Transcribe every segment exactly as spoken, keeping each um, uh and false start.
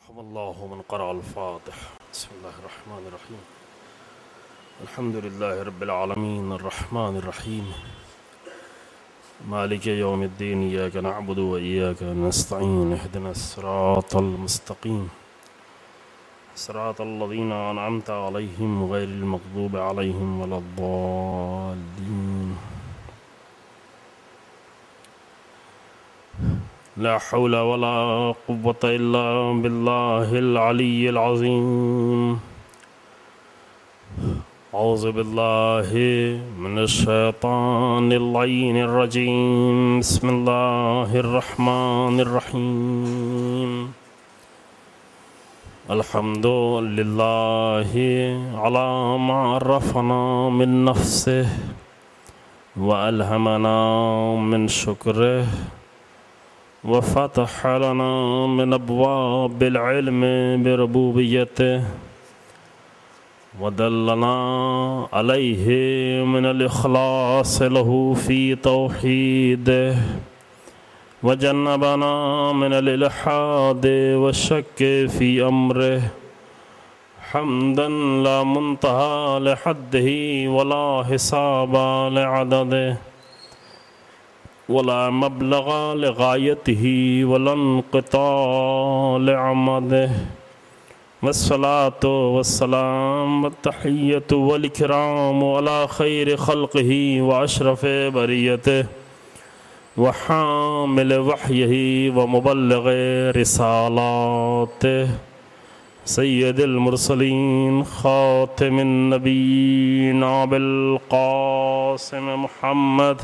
رحم الله من قرأ الفاتح. بسم الله الرحمن الرحيم. الحمد لله رب العالمين الرحمن الرحيم مالك يوم الدين إياك نعبد وإياك نستعين اهدنا الصراط المستقيم صراط الذين أنعمت عليهم غير المغضوب عليهم ولا الضالين. لا حول ولا قوة إلا بالله العلي العظيم. أعوذ بالله من الشيطان اللعين الرجيم. بسم الله الرحمن الرحيم. الحمد لله على ما عرفنا من نفسه وألهمنا من شكره وفتح لنا من أبواب العلم بربوبيته ودلنا عليه من الإخلاص له في توحيده وجنبنا من الإلحاد والشك في أمره حمدا لا منتهى لحده ولا حساب لعدده ولا مبلغ لغايته ولا انقطاع لعمده والصلاة والسلام والتحية والإكرام على خير خلقه وأشرف بريته وحامل وحيه ومبلغ رسالاته سيد المرسلين خاتم النبيين أبي القاسم محمد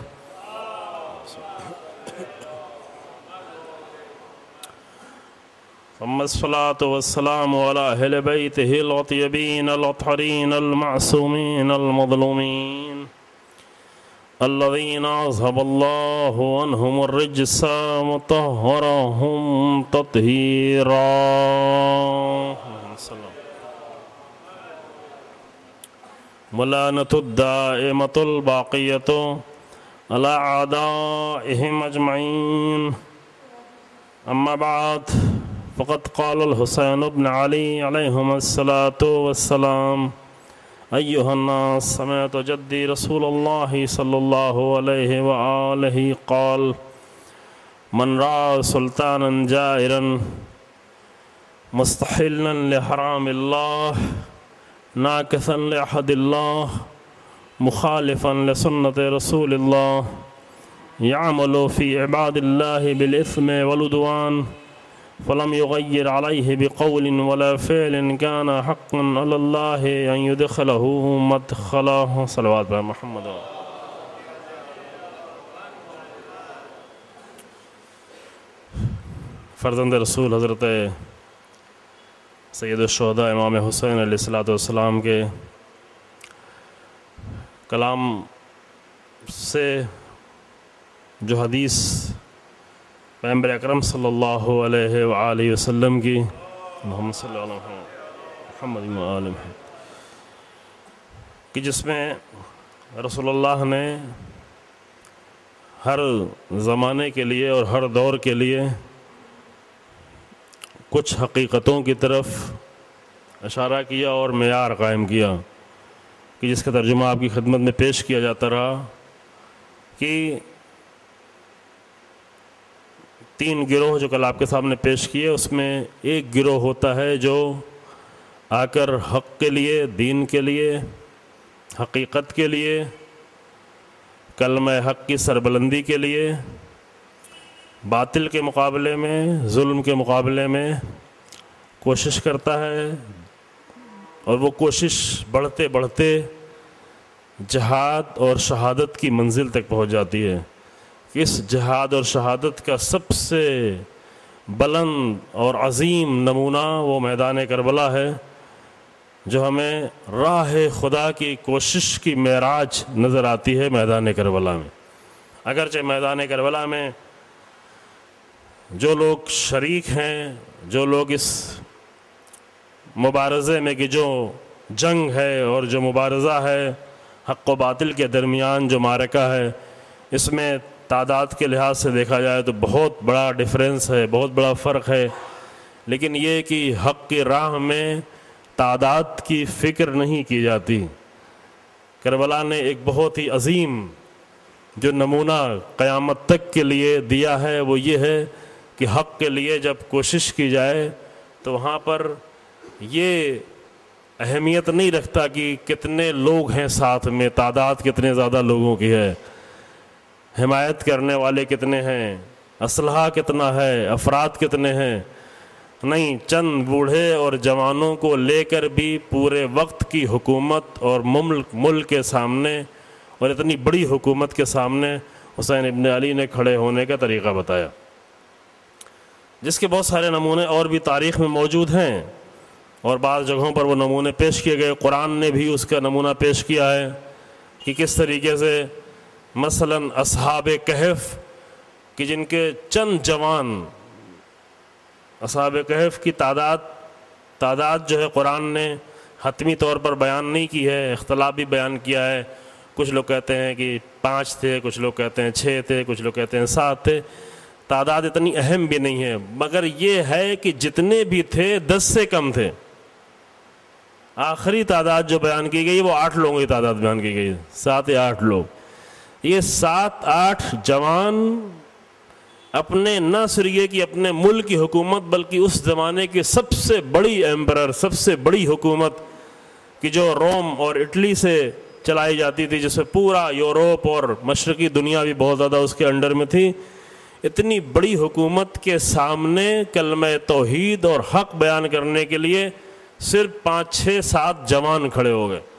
ثم الصلاة والسلام على أهل بيته الأطيبين الأطهرين المعصومين المظلومين الذين أذهب الله عنهم الرجس وطهرهم تطهيرا. ولعنة الدائمة الباقية على أعدائهم أجمعين. أما بعد فقد قال الحسين بن علي عليهما الصلاة والسلام: أيها الناس سمعت جدي رسول الله صلى الله عليه وآله قال: من رأى سلطانا جائرا مستحلا لحرام الله ناكثا لعهد الله مخالفا لسنة رسول الله يعمل في عباد الله بالإثم والعدوان فلم يغير عليه بقول ولا فعل كان حقا على الله أن يدخله مدخله. صلوات بر محمد. فرزند رسول حضرت سید الشہداء امام حسین علیہ الصلوۃ والسلام کے کلام سے جو حدیث پیغمبر اکرم صلی اللہ علیہ وآلہ وسلم کی محمد صلی اللہ علیہ محمد وآلہ کہ جس میں رسول اللہ نے ہر زمانے کے لیے اور ہر دور کے لیے کچھ حقیقتوں کی طرف اشارہ کیا اور معیار قائم کیا کہ جس کا ترجمہ آپ کی خدمت میں پیش کیا جاتا رہا کہ تین گروہ جو کل آپ کے سامنے پیش کیے اس میں ایک گروہ ہوتا ہے جو آ کر حق کے لیے، دین کے لیے، حقیقت کے لیے، کلمہ حق کی سربلندی کے لیے باطل کے مقابلے میں، ظلم کے مقابلے میں کوشش کرتا ہے اور وہ کوشش بڑھتے بڑھتے جہاد اور شہادت کی منزل تک پہنچ جاتی ہے. اس جہاد اور شہادت کا سب سے بلند اور عظیم نمونہ وہ میدان کربلا ہے جو ہمیں راہ خدا کی کوشش کی معراج نظر آتی ہے میدان کربلا میں. اگرچہ میدان کربلا میں جو لوگ شریک ہیں، جو لوگ اس مبارزے میں کہ جو جنگ ہے اور جو مبارزہ ہے حق و باطل کے درمیان جو معرکہ ہے، اس میں تعداد کے لحاظ سے دیکھا جائے تو بہت بڑا ڈیفرنس ہے، بہت بڑا فرق ہے، لیکن یہ کہ حق کی راہ میں تعداد کی فکر نہیں کی جاتی۔ کربلا نے ایک بہت ہی عظیم جو نمونہ قیامت تک کے لیے دیا ہے وہ یہ ہے کہ حق کے لیے جب کوشش کی جائے تو وہاں پر یہ اہمیت نہیں رکھتا کہ کتنے لوگ ہیں ساتھ میں، تعداد کتنے زیادہ لوگوں کی ہے، حمایت کرنے والے کتنے ہیں، اسلحہ کتنا ہے، افراد کتنے ہیں، نہیں، چند بوڑھے اور جوانوں کو لے کر بھی پورے وقت کی حکومت اور ملک ملک کے سامنے اور اتنی بڑی حکومت کے سامنے حسین ابن علی نے کھڑے ہونے کا طریقہ بتایا، جس کے بہت سارے نمونے اور بھی تاریخ میں موجود ہیں اور بعض جگہوں پر وہ نمونے پیش کیے گئے۔ قرآن نے بھی اس کا نمونہ پیش کیا ہے کہ کس طریقے سے مثلاً اصحاب کہف کہ جن کے چند جوان، اصحاب کہف کی تعداد تعداد جو ہے قرآن نے حتمی طور پر بیان نہیں کی ہے، اختلاف بھی بیان کیا ہے۔ کچھ لوگ کہتے ہیں کہ پانچ تھے، کچھ لوگ کہتے ہیں چھ تھے، کچھ لوگ کہتے ہیں سات تھے، تعداد اتنی اہم بھی نہیں ہے، مگر یہ ہے کہ جتنے بھی تھے دس سے کم تھے۔ آخری تعداد جو بیان کی گئی وہ آٹھ لوگوں کی تعداد بیان کی گئی، سات یا آٹھ لوگ۔ یہ سات آٹھ جوان اپنے نہ صرف یہ کہ اپنے ملک کی حکومت بلکہ اس زمانے کی سب سے بڑی ایمپرر، سب سے بڑی حکومت کہ جو روم اور اٹلی سے چلائی جاتی تھی، جس میں پورا یوروپ اور مشرقی دنیا بھی بہت زیادہ اس کے انڈر میں تھی، اتنی بڑی حکومت کے سامنے کلمہ توحید اور حق بیان کرنے کے لیے صرف پانچ چھ سات جوان کھڑے ہو گئے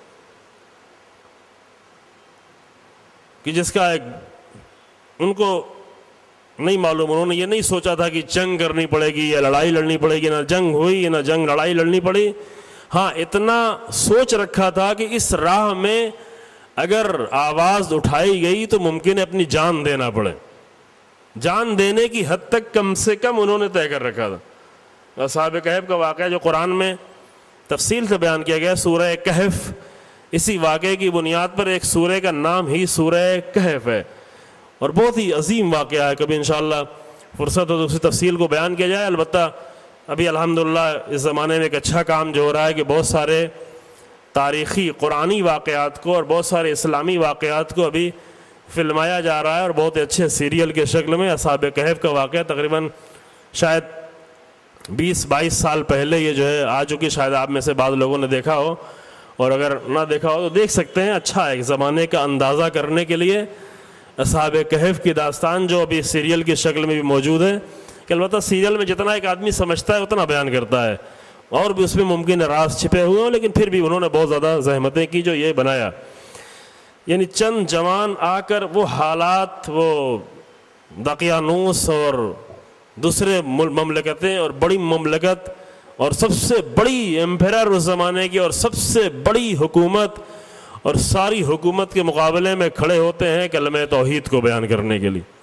کہ جس کا ایک ان کو نہیں معلوم، انہوں نے یہ نہیں سوچا تھا کہ جنگ کرنی پڑے گی یا لڑائی لڑنی پڑے گی، نہ جنگ ہوئی نہ جنگ لڑائی لڑنی پڑی۔ ہاں اتنا سوچ رکھا تھا کہ اس راہ میں اگر آواز اٹھائی گئی تو ممکن ہے اپنی جان دینا پڑے، جان دینے کی حد تک کم سے کم انہوں نے طے کر رکھا تھا۔ اصحاب کہف کا واقعہ جو قرآن میں تفصیل سے بیان کیا گیا، سورہ کہف، اسی واقعے کی بنیاد پر ایک سورہ کا نام ہی سورہ کہف ہے اور بہت ہی عظیم واقعہ ہے۔ کبھی انشاءاللہ فرصت ہو تو اسی تفصیل کو بیان کیا جائے۔ البتہ ابھی الحمدللہ اس زمانے میں ایک اچھا کام جو ہو رہا ہے کہ بہت سارے تاریخی قرآنی واقعات کو اور بہت سارے اسلامی واقعات کو ابھی فلمایا جا رہا ہے اور بہت اچھے سیریل کے شکل میں۔ اصحاب کہف کا واقعہ تقریباً شاید بیس بائیس سال پہلے یہ جو ہے آ چکی، شاید آپ میں سے بعض لوگوں نے دیکھا ہو، اور اگر نہ دیکھا ہو تو دیکھ سکتے ہیں۔ اچھا ہے ایک زمانے کا اندازہ کرنے کے لیے اصحاب کہف کی داستان جو ابھی سیریل کی شکل میں بھی موجود ہے، کہ البتہ سیریل میں جتنا ایک آدمی سمجھتا ہے اتنا بیان کرتا ہے، اور بھی اس میں ممکن راز چھپے ہوئے ہوں، لیکن پھر بھی انہوں نے بہت زیادہ زحمتیں کی جو یہ بنایا۔ یعنی چند جوان آ کر وہ حالات، وہ دقیانوس اور دوسرے مملکتیں اور بڑی مملکت اور سب سے بڑی ایمپیرر اس زمانے کی اور سب سے بڑی حکومت اور ساری حکومت کے مقابلے میں کھڑے ہوتے ہیں کلمہ توحید کو بیان کرنے کے لیے،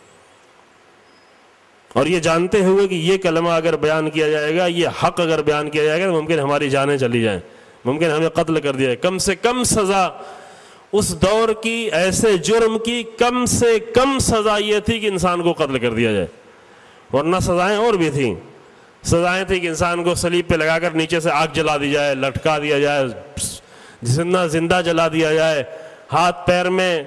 اور یہ جانتے ہوئے کہ یہ کلمہ اگر بیان کیا جائے گا، یہ حق اگر بیان کیا جائے گا تو ممکن ہماری جانیں چلی جائیں، ممکن ہمیں قتل کر دیا جائے۔ کم سے کم سزا اس دور کی ایسے جرم کی کم سے کم سزا یہ تھی کہ انسان کو قتل کر دیا جائے، ورنہ سزائیں اور بھی تھیں۔ سزائیں تھیں کہ انسان کو صلیب پہ لگا کر نیچے سے آگ جلا دی جائے، لٹکا دیا جائے، زندہ زندہ جلا دیا جائے، ہاتھ پیر میں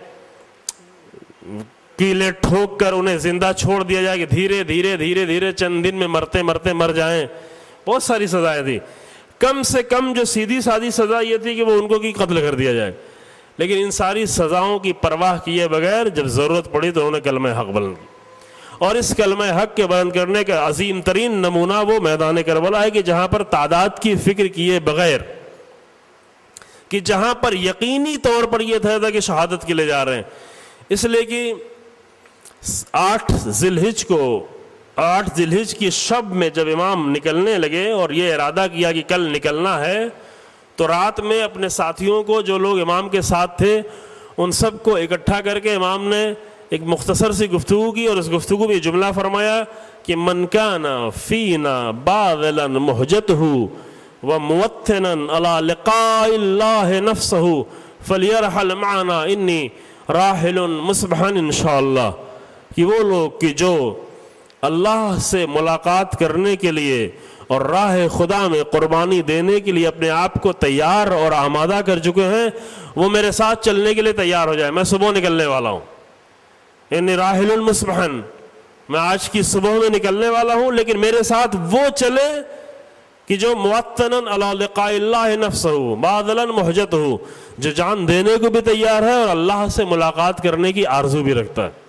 کیلے ٹھوک کر انہیں زندہ چھوڑ دیا جائے کہ دھیرے دھیرے دھیرے دھیرے چند دن میں مرتے مرتے مر جائیں۔ بہت ساری سزائیں تھیں۔ کم سے کم جو سیدھی سادھی سزا یہ تھی کہ وہ ان کو کی قتل کر دیا جائے، لیکن ان ساری سزاؤں کی پرواہ کیے بغیر جب ضرورت پڑی تو انہوں نے کلمہ حق بلند کی، اور اس کلمہ حق کے بیان کرنے کا عظیم ترین نمونہ وہ میدان کربلا ہے کہ جہاں پر تعداد کی فکر کیے بغیر، کہ جہاں پر یقینی طور پر یہ تھا کہ شہادت کے لیے جا رہے ہیں، اس لیے کہ آٹھ ذی الحج کو آٹھ ذی الحج کی شب میں جب امام نکلنے لگے اور یہ ارادہ کیا کہ کل نکلنا ہے، تو رات میں اپنے ساتھیوں کو جو لوگ امام کے ساتھ تھے ان سب کو اکٹھا کر کے امام نے ایک مختصر سی گفتگو کی، اور اس گفتگو میں یہ جملہ فرمایا کہ من کان فینا باذلا مہجتہ وموتنا علی لقاء اللہ نفسہ فلیرحل معنا انی راحل مصبحا انشاءاللہ، کہ وہ لوگ کہ جو اللہ سے ملاقات کرنے کے لیے اور راہ خدا میں قربانی دینے کے لیے اپنے آپ کو تیار اور آمادہ کر چکے ہیں، وہ میرے ساتھ چلنے کے لیے تیار ہو جائے۔ میں صبح نکلنے والا ہوں، انی راحل مصبحا، میں آج کی صبح میں نکلنے والا ہوں، لیکن میرے ساتھ وہ چلے کہ جو موطنا علی لقاء اللہ نفسہ باذلا محجتہ، جو جان دینے کو بھی تیار ہے اور اللہ سے ملاقات کرنے کی آرزو بھی رکھتا ہے۔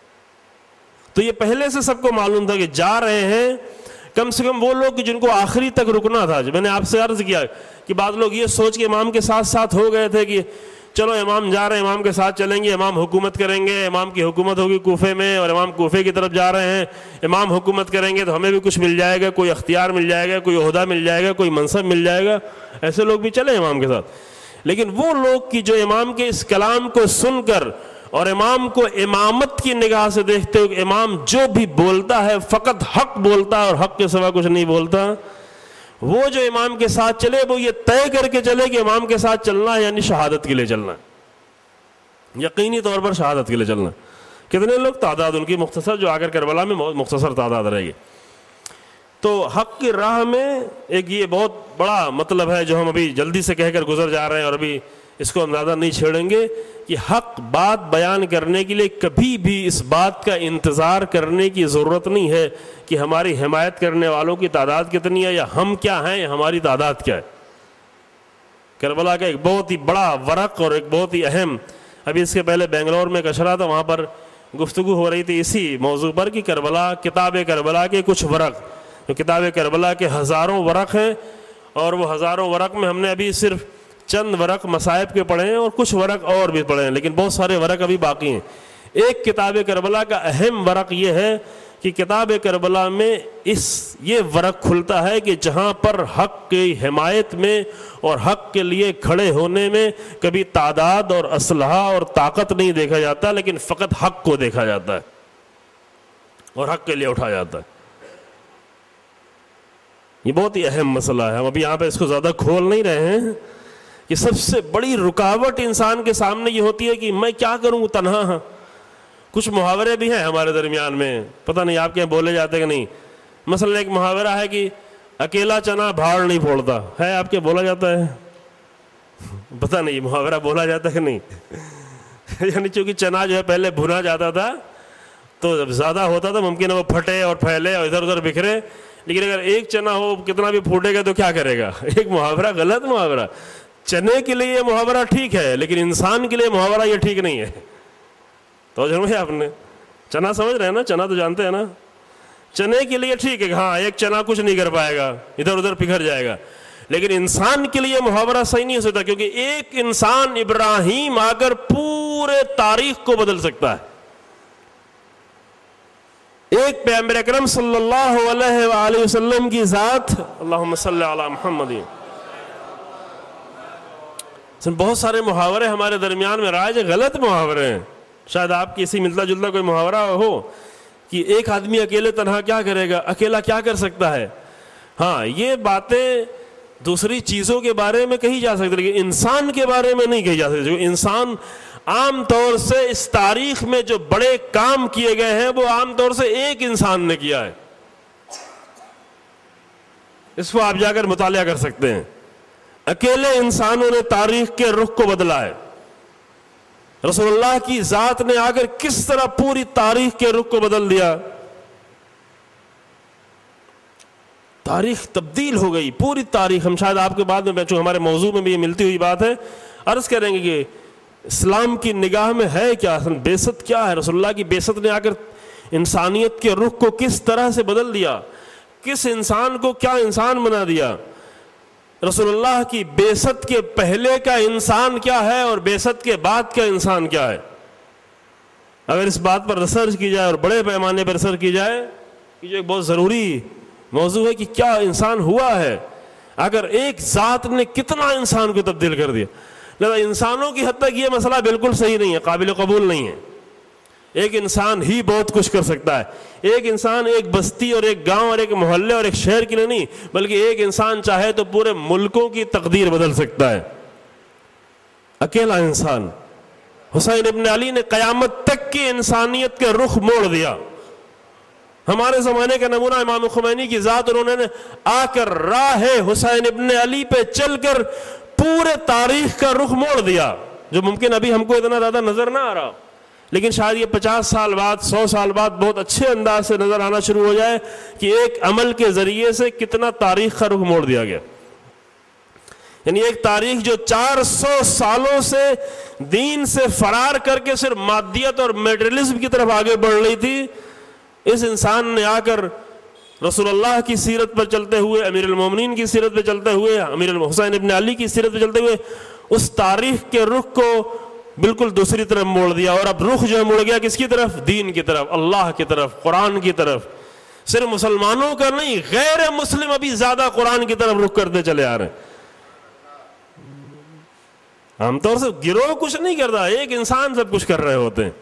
تو یہ پہلے سے سب کو معلوم تھا کہ جا رہے ہیں کم سے کم وہ لوگ جن کو آخری تک رکنا تھا۔ جو میں نے آپ سے عرض کیا کہ بعض لوگ یہ سوچ کے امام کے ساتھ ساتھ ہو گئے تھے کہ چلو امام جا رہے ہیں، امام کے ساتھ چلیں گے، امام حکومت کریں گے، امام کی حکومت ہوگی کوفے میں اور امام کوفے کی طرف جا رہے ہیں، امام حکومت کریں گے تو ہمیں بھی کچھ مل جائے گا، کوئی اختیار مل جائے گا، کوئی عہدہ مل جائے گا، کوئی منصب مل جائے گا۔ ایسے لوگ بھی چلے امام کے ساتھ، لیکن وہ لوگ کی جو امام کے اس کلام کو سن کر اور امام کو امامت کی نگاہ سے دیکھتے ہوئے، امام جو بھی بولتا ہے فقط حق بولتا ہے اور حق کے سوا کچھ نہیں بولتا، وہ جو امام کے ساتھ چلے وہ یہ طے کر کے چلے کہ امام کے ساتھ چلنا ہے یعنی شہادت کے لیے چلنا ہے، یقینی طور پر شہادت کے لیے چلنا ہے۔ کتنے لوگ؟ تعداد ان کی مختصر، جو آ کر کربلا میں بہت مختصر تعداد رہے گی۔ تو حق کی راہ میں ایک یہ بہت بڑا مطلب ہے جو ہم ابھی جلدی سے کہہ کر گزر جا رہے ہیں اور ابھی اس کو اندازہ نہیں چھیڑیں گے کہ حق بات بیان کرنے کے لیے کبھی بھی اس بات کا انتظار کرنے کی ضرورت نہیں ہے کہ ہماری حمایت کرنے والوں کی تعداد کتنی ہے یا ہم کیا ہیں یا ہماری تعداد کیا ہے۔ کربلا کا ایک بہت ہی بڑا ورق اور ایک بہت ہی اہم، ابھی اس کے پہلے بنگلور میں کشرا تھا، وہاں پر گفتگو ہو رہی تھی اسی موضوع پر کہ کربلا، کتاب کربلا کے کچھ ورق، جو کتاب کربلا کے ہزاروں ورق ہیں، اور وہ ہزاروں ورق میں ہم نے ابھی صرف چند ورق مصائب کے پڑھے ہیں اور کچھ ورق اور بھی پڑھے ہیں، لیکن بہت سارے ورق ابھی باقی ہیں۔ ایک کتاب کربلا کا اہم ورق یہ ہے کہ کتاب کربلا میں اس یہ ورق کھلتا ہے کہ جہاں پر حق کی حمایت میں اور حق کے لیے کھڑے ہونے میں کبھی تعداد اور اسلحہ اور طاقت نہیں دیکھا جاتا، لیکن فقط حق کو دیکھا جاتا ہے اور حق کے لیے اٹھا جاتا ہے۔ یہ بہت ہی اہم مسئلہ ہے، ہم ابھی یہاں پہ اس کو زیادہ کھول نہیں رہے ہیں کہ سب سے بڑی رکاوٹ انسان کے سامنے یہ ہوتی ہے کہ میں کیا کروں تنہا ہاں۔ کچھ محاورے بھی ہیں ہمارے درمیان میں، پتہ نہیں آپ کے یہاں بولے جاتے کہ نہیں۔ مثلا ایک محاورہ ہے کہ اکیلا چنا بھاڑ نہیں پھوڑتا، ہے آپ کے بولا جاتا ہے؟ پتہ نہیں محاورہ بولا جاتا ہے کہ نہیں؟ یعنی چونکہ چنا جو ہے پہلے بھنا جاتا تھا تو جب زیادہ ہوتا تھا ممکن ہے وہ پھٹے اور پھیلے اور ادھر ادھر بکھرے، لیکن اگر ایک چنا ہو کتنا بھی پھوٹے گا تو کیا کرے گا؟ ایک محاورہ غلط محاورہ۔ چنے کے لیے یہ محاورہ ٹھیک ہے لیکن انسان کے لیے محاورہ یہ ٹھیک نہیں ہے۔ تو جنوب آپ نے چنا سمجھ رہے ہیں نا، چنا تو جانتے ہیں نا، چنے کے لیے ٹھیک ہے، ہاں ایک چنا کچھ نہیں کر پائے گا، ادھر ادھر بکھر جائے گا، لیکن انسان کے لیے محاورہ صحیح نہیں ہو سکتا، کیونکہ ایک انسان ابراہیم آ کر پورے تاریخ کو بدل سکتا ہے۔ ایک پیغمبر اکرم صلی اللہ علیہ وآلہ وسلم کی ذات، اللہم صلی علی محمد۔ بہت سارے محاورے ہمارے درمیان میں رائج، غلط محاورے ہیں۔ شاید آپ کی اسی ملتا جلتا کوئی محاورہ ہو کہ ایک آدمی اکیلے تنہا کیا کرے گا، اکیلا کیا کر سکتا ہے۔ ہاں یہ باتیں دوسری چیزوں کے بارے میں کہی جا سکتی، لیکن انسان کے بارے میں نہیں کہی جا سکتی۔ جو انسان عام طور سے اس تاریخ میں جو بڑے کام کیے گئے ہیں وہ عام طور سے ایک انسان نے کیا ہے، اس کو آپ جا کر مطالعہ کر سکتے ہیں۔ اکیلے انسانوں نے تاریخ کے رخ کو بدلا ہے۔ رسول اللہ کی ذات نے آ کر کس طرح پوری تاریخ کے رخ کو بدل دیا، تاریخ تبدیل ہو گئی، پوری تاریخ۔ ہم شاید آپ کے بعد میں بیچو، ہمارے موضوع میں بھی یہ ملتی ہوئی بات ہے، عرض کریں گے کہ اسلام کی نگاہ میں ہے کیا، بعثت کیا ہے۔ رسول اللہ کی بعثت نے آ کر انسانیت کے رخ کو کس طرح سے بدل دیا، کس انسان کو کیا انسان بنا دیا۔ رسول اللہ کی بعثت کے پہلے کا انسان کیا ہے اور بعثت کے بعد کا انسان کیا ہے۔ اگر اس بات پر ریسرچ کی جائے اور بڑے پیمانے پر ریسرچ کی جائے کہ جو ایک بہت ضروری موضوع ہے کہ کیا انسان ہوا ہے، اگر ایک ذات نے کتنا انسان کو تبدیل کر دیا۔ لہذا انسانوں کی حد تک یہ مسئلہ بالکل صحیح نہیں ہے، قابل قبول نہیں ہے۔ ایک انسان ہی بہت کچھ کر سکتا ہے۔ ایک انسان ایک بستی اور ایک گاؤں اور ایک محلے اور ایک شہر کے لیے نہیں، بلکہ ایک انسان چاہے تو پورے ملکوں کی تقدیر بدل سکتا ہے، اکیلا انسان۔ حسین ابن علی نے قیامت تک کی انسانیت کے رخ موڑ دیا۔ ہمارے زمانے کا نمونہ امام خمینی کی ذات، انہوں نے آ کر راہ حسین ابن علی پہ چل کر پورے تاریخ کا رخ موڑ دیا، جو ممکن ابھی ہم کو اتنا زیادہ نظر نہ آ رہا، لیکن شاید یہ پچاس سال بعد، سو سال بعد بہت اچھے انداز سے نظر آنا شروع ہو جائے کہ ایک عمل کے ذریعے سے کتنا تاریخ کا رخ موڑ دیا گیا۔ یعنی ایک تاریخ جو چار سو سالوں سے دین سے فرار کر کے صرف مادیت اور میٹریلزم کی طرف آگے بڑھ رہی تھی، اس انسان نے آ کر رسول اللہ کی سیرت پر چلتے ہوئے، امیر المومنین کی سیرت پہ چلتے ہوئے، امیر الحسین ابن علی کی سیرت پہ چلتے ہوئے اس تاریخ کے رخ کو بالکل دوسری طرف موڑ دیا، اور اب رخ جو ہے مڑ گیا کس کی طرف؟ دین کی طرف، اللہ کی طرف، قرآن کی طرف۔ صرف مسلمانوں کا نہیں، غیر مسلم ابھی زیادہ قرآن کی طرف رخ کرتے چلے آ رہے ہیں۔ عام طور سے گروہ کچھ نہیں کرتا، ایک انسان سب کچھ کر رہے ہوتے ہیں۔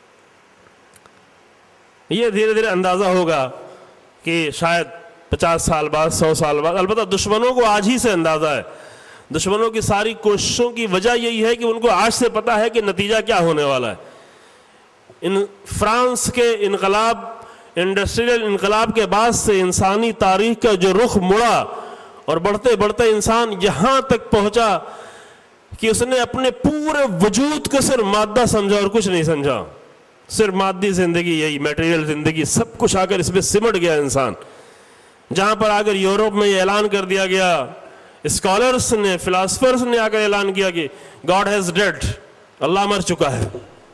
یہ دھیرے دھیرے اندازہ ہوگا کہ شاید پچاس سال بعد، سو سال بعد، البتہ دشمنوں کو آج ہی سے اندازہ ہے، دشمنوں کی ساری کوششوں کی وجہ یہی ہے کہ ان کو آج سے پتا ہے کہ نتیجہ کیا ہونے والا ہے۔ ان فرانس کے انقلاب، انڈسٹریل انقلاب کے بعد سے انسانی تاریخ کا جو رخ مڑا اور بڑھتے بڑھتے انسان یہاں تک پہنچا کہ اس نے اپنے پورے وجود کو صرف مادہ سمجھا اور کچھ نہیں سمجھا، صرف مادی زندگی، یہی میٹیریل زندگی، سب کچھ آ کر اس میں سمٹ گیا انسان۔ جہاں پر آ کر یورپ میں یہ اعلان کر دیا گیا، اسکالرس نے، فلاسفرس نے آ کر اعلان کیا کہ گاڈ ہیز ڈیڈ، اللہ مر چکا ہے۔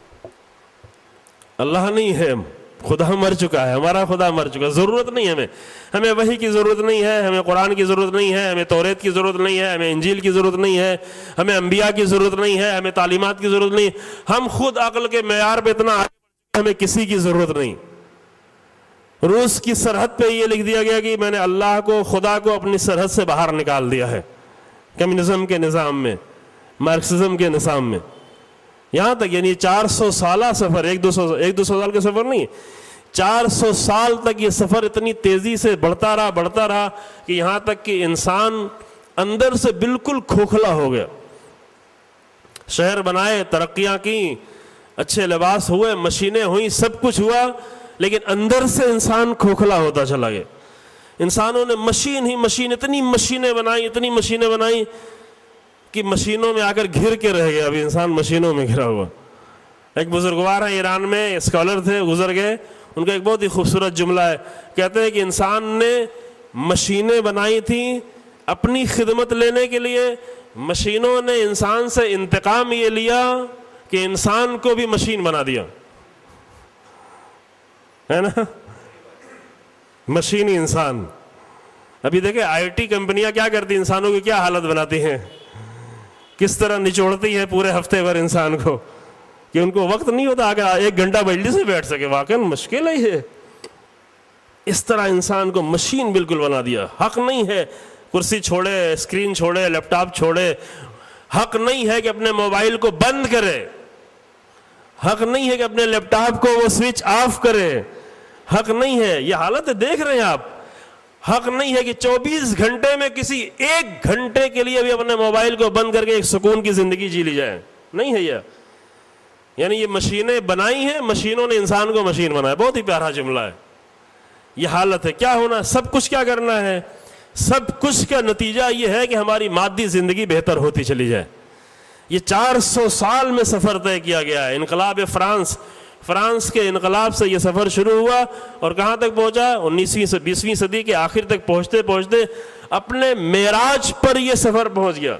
اللہ نہیں ہے، خدا مر چکا ہے، ہمارا خدا مر چکا ہے، ضرورت نہیں ہمیں ہمیں وحی کی ضرورت نہیں ہے، ہمیں قرآن کی ضرورت نہیں ہے، ہمیں توریت کی ضرورت نہیں ہے، ہمیں انجیل کی ضرورت نہیں ہے، ہمیں انبیاء کی ضرورت نہیں ہے، ہمیں تعلیمات کی ضرورت نہیں ہے، ہم خود عقل کے معیار پہ اتنا آگے بڑھ چکے، ہمیں کسی کی ضرورت نہیں۔ روس کی سرحد پہ یہ لکھ دیا گیا کہ میں نے اللہ کو، خدا کو اپنی سرحد سے باہر نکال دیا ہے، کمیونزم کے نظام میں، مارکسزم کے نظام میں۔ یہاں تک یعنی چار سو سالہ سفر، ایک دو سو ایک دو سو سال کا سفر نہیں، چار سو سال تک یہ سفر اتنی تیزی سے بڑھتا رہا بڑھتا رہا کہ یہاں تک کہ انسان اندر سے بالکل کھوکھلا ہو گیا۔ شہر بنائے، ترقیاں کی، اچھے لباس ہوئے، مشینیں ہوئیں، سب کچھ ہوا، لیکن اندر سے انسان کھوکھلا ہوتا چلا گیا۔ انسانوں نے مشین ہی مشین، اتنی مشینیں بنائی، اتنی مشینیں بنائی کہ مشینوں میں آ کر گھر کے رہ گیا، ابھی انسان مشینوں میں گھرا ہوا۔ ایک بزرگوار ہیں ایران میں، اسکالر تھے، گزر گئے، ان کا ایک بہت ہی خوبصورت جملہ ہے، کہتے ہیں کہ انسان نے مشینیں بنائی تھیں اپنی خدمت لینے کے لیے، مشینوں نے انسان سے انتقام یہ لیا کہ انسان کو بھی مشین بنا دیا، ہے نا؟ مشینی انسان۔ ابھی دیکھیں آئی ٹی کمپنیاں کیا کرتی، انسانوں کی کیا حالت بناتی ہیں، کس طرح نچوڑتی ہے پورے ہفتے بھر انسان کو کہ ان کو وقت نہیں ہوتا اگر ایک گھنٹہ بجلی سے بیٹھ سکے، واقعا مشکل ہی ہے۔ اس طرح انسان کو مشین بالکل بنا دیا۔ حق نہیں ہے کرسی چھوڑے، اسکرین چھوڑے، لیپ ٹاپ چھوڑے، حق نہیں ہے کہ اپنے موبائل کو بند کرے، حق نہیں ہے کہ اپنے لیپ ٹاپ کو وہ سوئچ آف کرے، حق نہیں ہے، یہ حالت دیکھ رہے ہیں آپ، حق نہیں ہے کہ چوبیس گھنٹے میں کسی ایک گھنٹے کے لیے بھی اپنے موبائل کو بند کر کے ایک سکون کی زندگی جی لی جائے، نہیں ہے یہ۔ یعنی یہ مشینیں بنائی ہیں، مشینوں نے انسان کو مشین بنایا، بہت ہی پیارا جملہ ہے۔ یہ حالت ہے، کیا ہونا، سب کچھ کیا کرنا ہے، سب کچھ کا نتیجہ یہ ہے کہ ہماری مادی زندگی بہتر ہوتی چلی جائے۔ یہ چار سو سال میں سفر طے کیا گیا ہے۔ انقلاب فرانس، فرانس کے انقلاب سے یہ سفر شروع ہوا اور کہاں تک پہنچا؟ انیسویں سے بیسویں صدی کے آخر تک پہنچتے پہنچتے اپنے معراج پر یہ سفر پہنچ گیا۔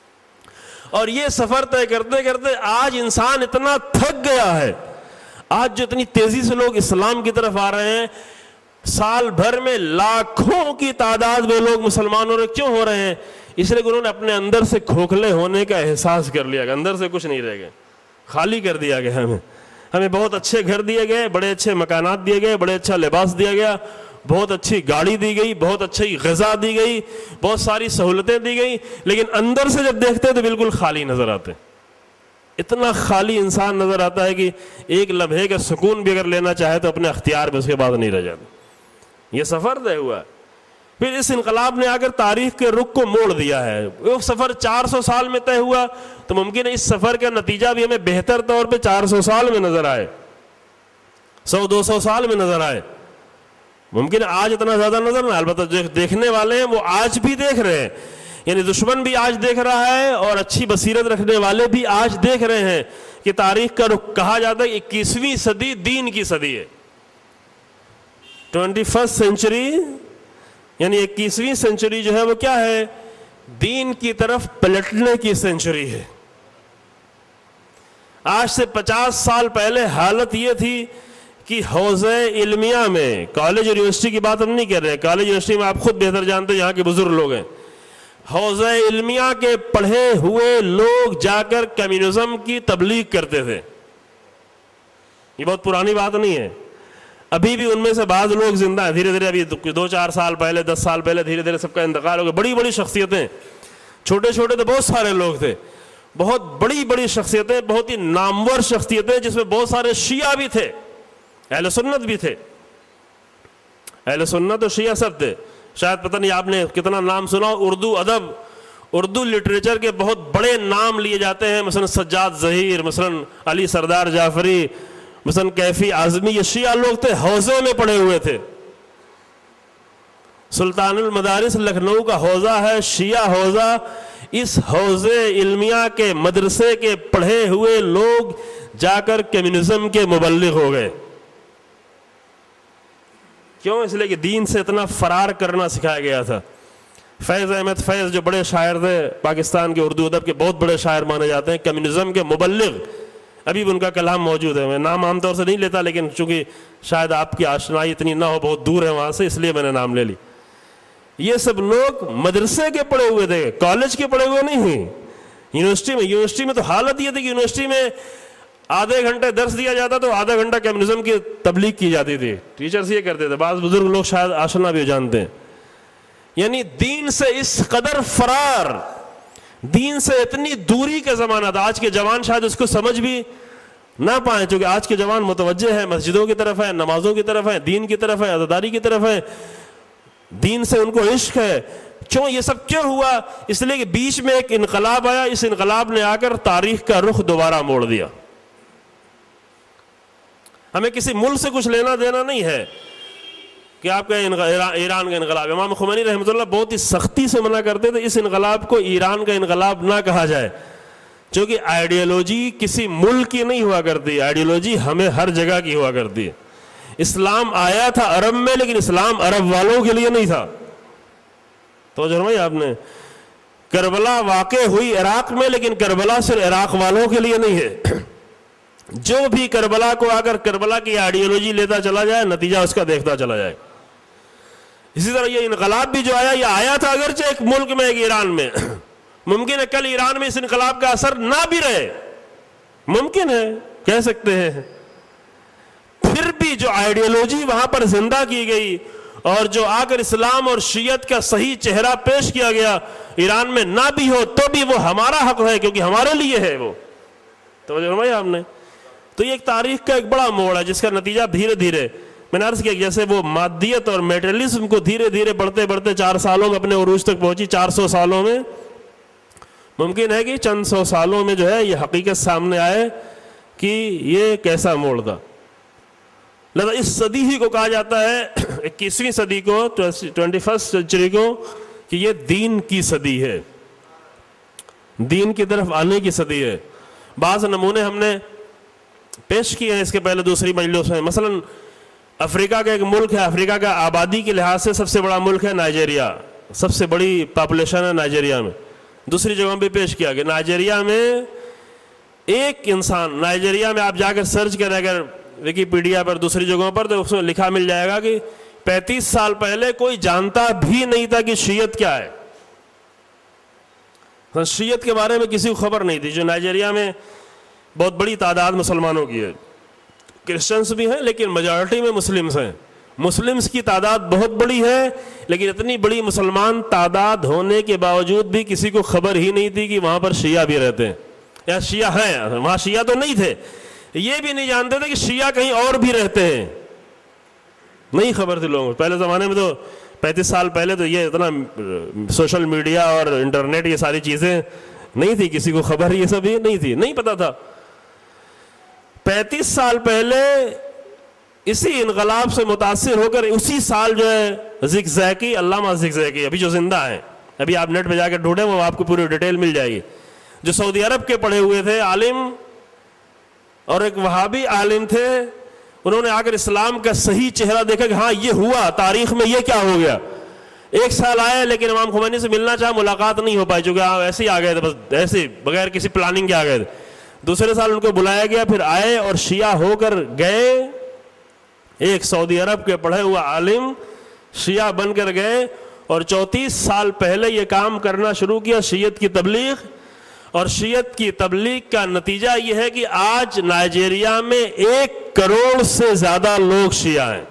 اور یہ سفر طے کرتے کرتے آج انسان اتنا تھک گیا ہے، آج جو اتنی تیزی سے لوگ اسلام کی طرف آ رہے ہیں، سال بھر میں لاکھوں کی تعداد میں لوگ مسلمان ہو رہے، کیوں ہو رہے ہیں؟ اس لیے کہ انہوں نے اپنے اندر سے کھوکھلے ہونے کا احساس کر لیا کہ اندر سے کچھ نہیں رہ گیا، خالی کر دیا گیا ہمیں ہمیں بہت اچھے گھر دیے گئے، بڑے اچھے مکانات دیے گئے، بڑے اچھا لباس دیا گیا، بہت اچھی گاڑی دی گئی، بہت اچھی غذا دی گئی، بہت ساری سہولتیں دی گئی، لیکن اندر سے جب دیکھتے تو بالکل خالی نظر آتے۔ اتنا خالی انسان نظر آتا ہے کہ ایک لمحے کا سکون بھی اگر لینا چاہے تو اپنے اختیار میں اس کے بعد نہیں رہ جاتا۔ یہ سفر طے ہوا ہے۔ پھر اس انقلاب نے آ کر تاریخ کے رخ کو موڑ دیا ہے۔ وہ سفر چار سو سال میں طے ہوا تو ممکن ہے اس سفر کا نتیجہ بھی ہمیں بہتر طور پہ چار سو سال میں نظر آئے، سو دو سو سال میں نظر آئے، ممکن ہے آج اتنا زیادہ نظر نہ، البتہ جو دیکھنے والے ہیں وہ آج بھی دیکھ رہے ہیں، یعنی دشمن بھی آج دیکھ رہا ہے اور اچھی بصیرت رکھنے والے بھی آج دیکھ رہے ہیں کہ تاریخ کا رخ کہا جاتا ہے اکیسویں صدی دین کی صدی ہے، ٹوینٹی فرسٹ سینچری یعنی اکیسویں سینچری جو ہے وہ کیا ہے؟ دین کی طرف پلٹنے کی سینچری ہے۔ آج سے پچاس سال پہلے حالت یہ تھی کہ حوزہ علمیہ میں، کالج یونیورسٹی کی بات ہم نہیں کر رہے، کالج یونیورسٹی میں آپ خود بہتر جانتے ہیں، یہاں کے بزرگ لوگ ہیں، حوزہ علمیہ کے پڑھے ہوئے لوگ جا کر کمیونزم کی تبلیغ کرتے تھے۔ یہ بہت پرانی بات نہیں ہے، ابھی بھی ان میں سے بعض لوگ زندہ ہیں، دھیرے دھیرے ابھی دو چار سال پہلے، دس سال پہلے دھیرے دھیرے سب کا انتقال ہو گیا۔ بڑی بڑی شخصیتیں، چھوٹے چھوٹے تو بہت سارے لوگ تھے، بہت بڑی بڑی شخصیتیں، بہت ہی نامور شخصیتیں، جس میں بہت سارے شیعہ بھی تھے، اہل سنت بھی تھے، اہل سنت اور شیعہ سب تھے۔ شاید پتہ نہیں آپ نے کتنا نام سنا، اردو ادب، اردو لٹریچر کے بہت بڑے نام لیے جاتے ہیں، مثلا سجاد ظہیر، مثلا علی سردار جعفری، مثلا کیفی اعظمی، یہ شیعہ لوگ تھے، حوزے میں پڑے ہوئے تھے۔ سلطان المدارس لکھنؤ کا حوزہ ہے شیعہ حوزہ، اس حوزے علمیہ کے مدرسے کے پڑھے ہوئے لوگ جا کر کمیونزم کے مبلغ ہو گئے۔ کیوں؟ اس لیے کہ دین سے اتنا فرار کرنا سکھایا گیا تھا۔ فیض احمد فیض جو بڑے شاعر تھے، پاکستان کے اردو ادب کے بہت بڑے شاعر مانے جاتے ہیں، کمیونزم کے مبلغ، ابھی بھی ان کا کلام موجود ہے۔ میں نام عام طور سے نہیں لیتا، لیکن چونکہ شاید آپ کی آشنائی اتنی نہ ہو، بہت دور ہے وہاں سے، اس لیے میں نے نام لے لی۔ یہ سب لوگ مدرسے کے پڑھے ہوئے تھے، کالج کے پڑھے ہوئے نہیں ہیں۔ یونیورسٹی میں یونیورسٹی میں تو حالت یہ تھی کہ یونیورسٹی میں آدھے گھنٹے درس دیا جاتا تو آدھا گھنٹہ کمیونزم کی تبلیغ کی جاتی تھی، ٹیچرز یہ کرتے تھے، بعض بزرگ لوگ شاید آشنا بھی جانتے ہیں۔ یعنی دین سے اس قدر فرار، دین سے اتنی دوری کا زمانہ تھا۔ آج کے جوان شاید اس کو سمجھ بھی نہ پائیں، چونکہ آج کے جوان متوجہ ہے، مسجدوں کی طرف ہے، نمازوں کی طرف ہے، دین کی طرف ہے، عزاداری کی طرف ہے، دین سے ان کو عشق ہے۔ کیوں یہ سب کیوں ہوا؟ اس لیے کہ بیچ میں ایک انقلاب آیا، اس انقلاب نے آ کر تاریخ کا رخ دوبارہ موڑ دیا۔ ہمیں کسی ملک سے کچھ لینا دینا نہیں ہے کہ آپ کا ایران کا انقلاب، امام خمینی رحمۃ اللہ بہت ہی سختی سے منع کرتے تھے اس انقلاب کو ایران کا انقلاب نہ کہا جائے، کیونکہ آئیڈیالوجی کسی ملک کی نہیں ہوا کرتی، آئیڈیالوجی ہمیں ہر جگہ کی ہوا کرتی ہے۔ اسلام آیا تھا عرب میں، لیکن اسلام عرب والوں کے لیے نہیں تھا۔ تو جرمائی آپ نے کربلا واقع ہوئی عراق میں، لیکن کربلا صرف عراق والوں کے لیے نہیں ہے۔ جو بھی کربلا کو آ کر کربلا کی آئیڈیالوجی لیتا چلا جائے، نتیجہ اس کا دیکھتا چلا جائے۔ اسی طرح یہ انقلاب بھی جو آیا، یہ آیا تھا اگرچہ ایک ملک میں، ایک ایران میں، ممکن ہے کل ایران میں اس انقلاب کا اثر نہ بھی رہے، ممکن ہے، کہہ سکتے ہیں، پھر بھی جو آئیڈیالوجی وہاں پر زندہ کی گئی اور جو آ کر اسلام اور شیعت کا صحیح چہرہ پیش کیا گیا، ایران میں نہ بھی ہو تو بھی وہ ہمارا حق ہے، کیونکہ ہمارے لیے ہے وہ۔ توجہ فرمائی آپ نے؟ تو یہ ایک تاریخ کا ایک بڑا موڑ ہے، جس کا نتیجہ دھیرے دھیرے میں نے عرض کیا، جیسے وہ مادیت اور میٹریلزم کو دھیرے دھیرے بڑھتے بڑھتے چار سالوں میں اپنے عروج تک پہنچی، چار سو سالوں میں، ممکن ہے کہ چند سو سالوں میں جو ہے یہ حقیقت سامنے آئے کہ یہ کیسا موڑ تھا۔ لہذا اس صدی ہی کو کہا جاتا ہے، اکیسویں صدی کو، ٹوینٹی فرسٹ سینچری کو، کہ یہ دین کی صدی ہے، دین کی طرف آنے کی صدی ہے۔ بعض نمونے ہم نے پیش کیے ہیں اس کے پہلے دوسری مجلس میں، مثلا افریقہ کا ایک ملک ہے، افریقہ کا آبادی کے لحاظ سے سب سے بڑا ملک ہے نائجیریا، سب سے بڑی پاپولیشن ہے نائجیریا میں۔ دوسری جگہ بھی پیش کیا کہ نائجیریا میں ایک انسان، نائجیریا میں آپ جا کر سرچ کریں اگر ویکیپیڈیا پر دوسری جگہوں پر، تو اس میں لکھا مل جائے گا کہ پینتیس سال پہلے کوئی جانتا بھی نہیں تھا کہ شیعت کیا ہے، شیعت کے بارے میں کسی کو خبر نہیں تھی، جو نائجیریا میں بہت بڑی تعداد مسلمانوں کی ہے، کرسچنس بھی ہیں لیکن میجارٹی میں مسلمس ہیں، مسلمس کی تعداد بہت بڑی ہے، لیکن اتنی بڑی مسلمان تعداد ہونے کے باوجود بھی کسی کو خبر ہی نہیں تھی کہ وہاں پر شیعہ بھی رہتے ہیں، یا شیعہ ہیں، وہاں شیعہ تو نہیں تھے، یہ بھی نہیں جانتے تھے کہ شیعہ کہیں اور بھی رہتے ہیں، نہیں خبر تھی لوگوں کو۔ پہلے زمانے میں تو پینتیس سال پہلے تو یہ اتنا سوشل میڈیا اور انٹرنیٹ یہ ساری چیزیں نہیں تھی، کسی کو خبر یہ سب یہ نہیں تھی، نہیں پتا تھا۔ پینتیس سال پہلے اسی انقلاب سے متاثر ہو کر اسی سال جو ہے زگزاکی، علامہ زگزاکی ابھی جو زندہ ہیں، ابھی آپ نیٹ پہ جا کے ڈھونڈیں وہ آپ کو پوری ڈیٹیل مل جائے گی، جو سعودی عرب کے پڑھے ہوئے تھے عالم اور ایک وہابی عالم تھے، انہوں نے آ کر اسلام کا صحیح چہرہ دیکھا کہ ہاں یہ ہوا، تاریخ میں یہ کیا ہو گیا. ایک سال آئے لیکن امام خمینی سے ملنا چاہا، ملاقات نہیں ہو پائی، چونکہ آپ ایسے ہی آ گئے تھے، بس ایسے بغیر کسی پلاننگ کے آ گئے تھے. دوسرے سال ان کو بلایا گیا، پھر آئے اور شیعہ ہو کر گئے. ایک سعودی عرب کے پڑھے ہوا عالم شیعہ بن کر گئے اور چونتیس سال پہلے یہ کام کرنا شروع کیا، شیعت کی تبلیغ. اور شیعت کی تبلیغ کا نتیجہ یہ ہے کہ آج نائجیریا میں ایک کروڑ سے زیادہ لوگ شیعہ ہیں.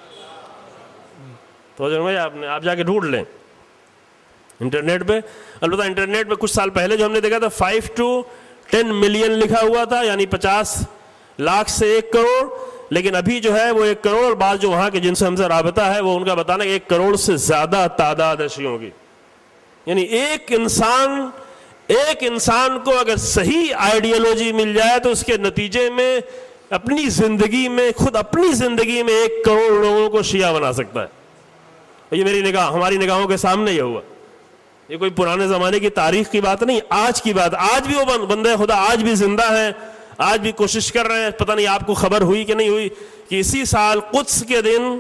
تو جو ہے آپ نے آپ جا کے ڈھونڈ لیں انٹرنیٹ پہ. البتہ انٹرنیٹ پہ کچھ سال پہلے جو ہم نے دیکھا تھا فائیو ٹو ٹین ملین لکھا ہوا تھا، یعنی پچاس لاکھ سے ایک کروڑ. لیکن ابھی جو ہے وہ ایک کروڑ، بعض جو وہاں کے جن سے ہم سے رابطہ ہے وہ ان کا بتانا کہ ایک کروڑ سے زیادہ تعداد ہے شیعوں کی. یعنی ایک انسان ایک انسان کو اگر صحیح آئیڈیالوجی مل جائے تو اس کے نتیجے میں اپنی زندگی میں خود اپنی زندگی میں ایک کروڑ لوگوں کو شیعہ بنا سکتا ہے. یہ میری نگاہ ہماری نگاہوں کے سامنے یہ ہوا. یہ کوئی پرانے زمانے کی تاریخ کی بات نہیں، آج کی بات. آج بھی وہ بندے خدا آج بھی زندہ ہیں، آج بھی کوشش کر رہے ہیں. پتہ نہیں آپ کو خبر ہوئی کہ نہیں ہوئی کہ اسی سال قدس کے دن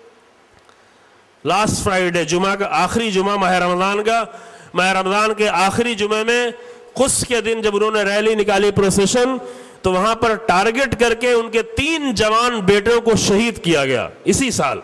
لاسٹ فرائیڈے، جمعہ کا آخری جمعہ ماہ رمضان کا، ماہ رمضان کے آخری جمعے میں قدس کے دن جب انہوں نے ریلی نکالی، پروسیشن، تو وہاں پر ٹارگٹ کر کے ان کے تین جوان بیٹوں کو شہید کیا گیا اسی سال.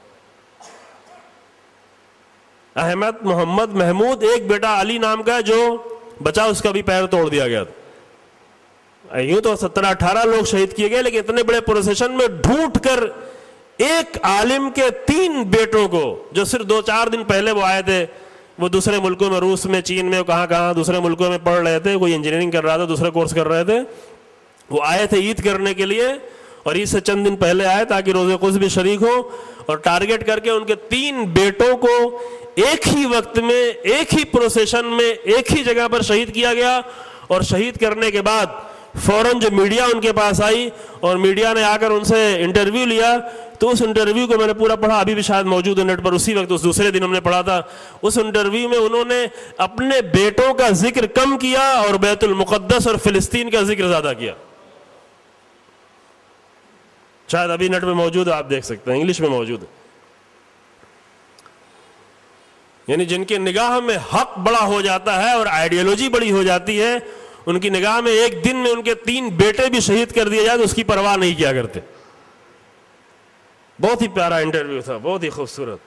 احمد، محمد، محمود، ایک بیٹا علی نام کا جو بچا، اس کا بھی پیر توڑ دیا گیا. یوں تو سترہ اٹھارہ لوگ شہید کیے گئے، لیکن اتنے بڑے پروسیشن میں ڈھونڈ کر ایک عالم کے تین بیٹوں کو، جو صرف دو چار دن پہلے وہ آئے تھے، وہ دوسرے ملکوں میں، روس میں، چین میں، کہاں کہاں دوسرے ملکوں میں پڑھ رہے تھے، کوئی انجینئرنگ کر رہا تھا، دوسرے کورس کر رہے تھے، وہ آئے تھے عید کرنے کے لیے، اور عید سے چند دن پہلے آئے تاکہ روزے قدس بھی شریک ہو. اور ٹارگٹ کر کے ان کے تین بیٹوں کو ایک ہی وقت میں، ایک ہی پروسیشن میں، ایک ہی جگہ پر شہید کیا گیا. اور شہید کرنے کے بعد فوراً جو میڈیا ان کے پاس آئی اور میڈیا نے آ کر ان سے انٹرویو لیا، تو اس انٹرویو کو میں نے پورا پڑھا، ابھی بھی شاید موجود ہے نیٹ پر، اسی وقت اس دوسرے دن ہم نے پڑھا تھا. اس انٹرویو میں انہوں نے اپنے بیٹوں کا ذکر کم کیا اور بیت المقدس اور فلسطین کا ذکر زیادہ کیا. شاید ابھی نیٹ پہ موجود ہے، آپ دیکھ سکتے ہیں، انگلش میں موجود ہے. یعنی جن کی نگاہ میں حق بڑا ہو جاتا ہے اور آئیڈیالوجی بڑی ہو جاتی ہے، ان کی نگاہ میں ایک دن میں ان کے تین بیٹے بھی شہید کر دیے جائے تو اس کی پرواہ نہیں کیا کرتے. بہت ہی پیارا انٹرویو تھا، بہت ہی خوبصورت.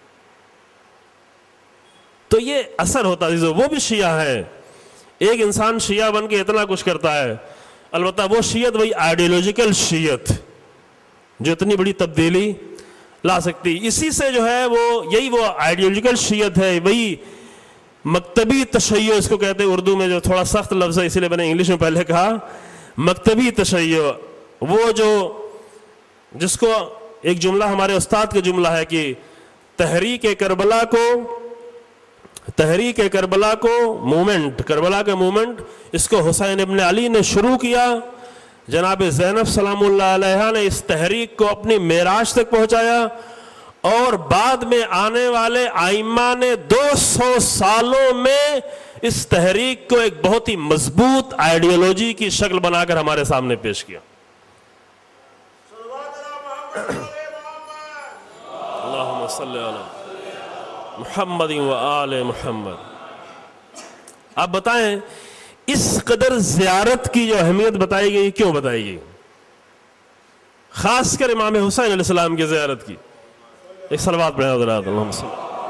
تو یہ اثر ہوتا ہے. وہ بھی شیعہ ہے، ایک انسان شیعہ بن کے اتنا کچھ کرتا ہے. البتہ وہ شیعت وہی آئیڈیالوجیکل شیعت جو اتنی بڑی تبدیلی لا سکتی. اسی سے جو ہے وہ یہی وہ آئیڈیالوجیکل شیعت ہے، وہی مکتبی تشیع اس کو کہتے ہیں اردو میں، جو تھوڑا سخت لفظ ہے اسی لیے میں نے انگلش میں پہلے کہا. مکتبی تشیع وہ جو جس کو ایک جملہ ہمارے استاد کا جملہ ہے کہ تحریک کربلا کو تحریک کربلا کو مومنٹ کربلا کا مومنٹ اس کو حسین ابن علی نے شروع کیا. جناب زینب سلام اللہ علیہا نے اس تحریک کو اپنی معراج تک پہنچایا، اور بعد میں آنے والے ائمہ نے دو سو سالوں میں اس تحریک کو ایک بہت ہی مضبوط آئیڈیالوجی کی شکل بنا کر ہمارے سامنے پیش کیا. اللہم صلی علی محمد و آل محمد. آپ بتائیں اس قدر زیارت کی جو اہمیت بتائی گئی کیوں بتائی گئی؟ خاص کر امام حسین علیہ السلام کی زیارت کی. ایک صلوات پڑھیں حضرات. اللہم صلی.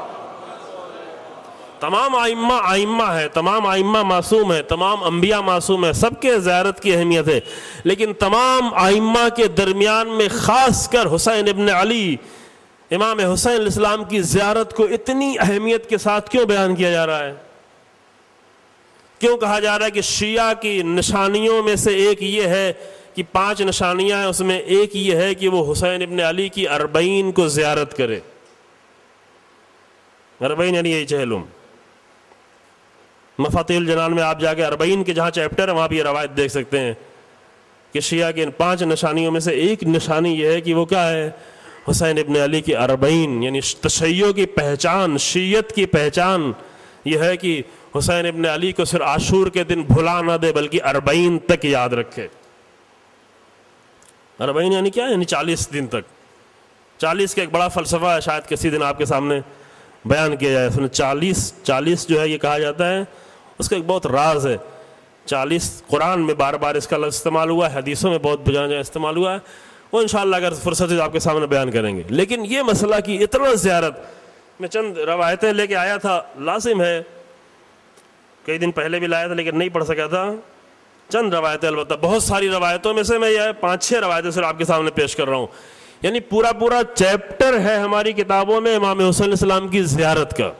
تمام ائمہ ائمہ ہے، تمام ائمہ معصوم ہے، تمام انبیاء معصوم ہے، سب کے زیارت کی اہمیت ہے، لیکن تمام ائمہ کے درمیان میں خاص کر حسین ابن علی، امام حسین علیہ السلام کی زیارت کو اتنی اہمیت کے ساتھ کیوں بیان کیا جا رہا ہے؟ کیوں کہا جا رہا ہے کہ شیعہ کی نشانیوں میں سے ایک یہ ہے کہ پانچ نشانیاں ہیں، اس میں ایک یہ ہے کہ وہ حسین ابن علی کی اربعین کو زیارت کرے. اربعین یعنی یہی چہلم. مفاتیح الجنان میں آپ جا کے اربعین کے جہاں چیپٹر ہے وہاں بھی یہ روایت دیکھ سکتے ہیں کہ شیعہ کی ان پانچ نشانیوں میں سے ایک نشانی یہ ہے کہ وہ کیا ہے؟ حسین ابن علی کی اربعین، یعنی تشیع کی پہچان، شیعت کی پہچان یہ ہے کہ حسین ابن علی کو صرف عاشور کے دن بھلا نہ دے بلکہ اربعین تک یاد رکھے۔ اربعین یعنی کیا؟ یعنی چالیس دن تک۔ چالیس کا ایک بڑا فلسفہ ہے، شاید کسی دن آپ کے سامنے بیان کیا جائے۔ سنیں چالیس چالیس جو ہے یہ کہا جاتا ہے، اس کا ایک بہت راز ہے۔ چالیس قرآن میں بار بار اس کا لفظ استعمال ہوا ہے، حدیثوں میں بہت جگہ جگہ استعمال ہوا ہے، وہ انشاءاللہ اگر فرصت ہے آپ کے سامنے بیان کریں گے۔ لیکن یہ مسئلہ کہ اتنا زیارت، میں چند روایتیں لے کے آیا تھا، لازم ہے کئی دن پہلے بھی لایا تھا لیکن نہیں پڑھ سکا تھا، چند روایتیں، البتہ بہت ساری روایتوں میں سے میں یہ پانچ چھ روایتیں صرف آپ کے سامنے پیش کر رہا ہوں۔ یعنی پورا پورا چیپٹر ہے ہماری کتابوں میں امام حسین علیہ السلام کی زیارت کا،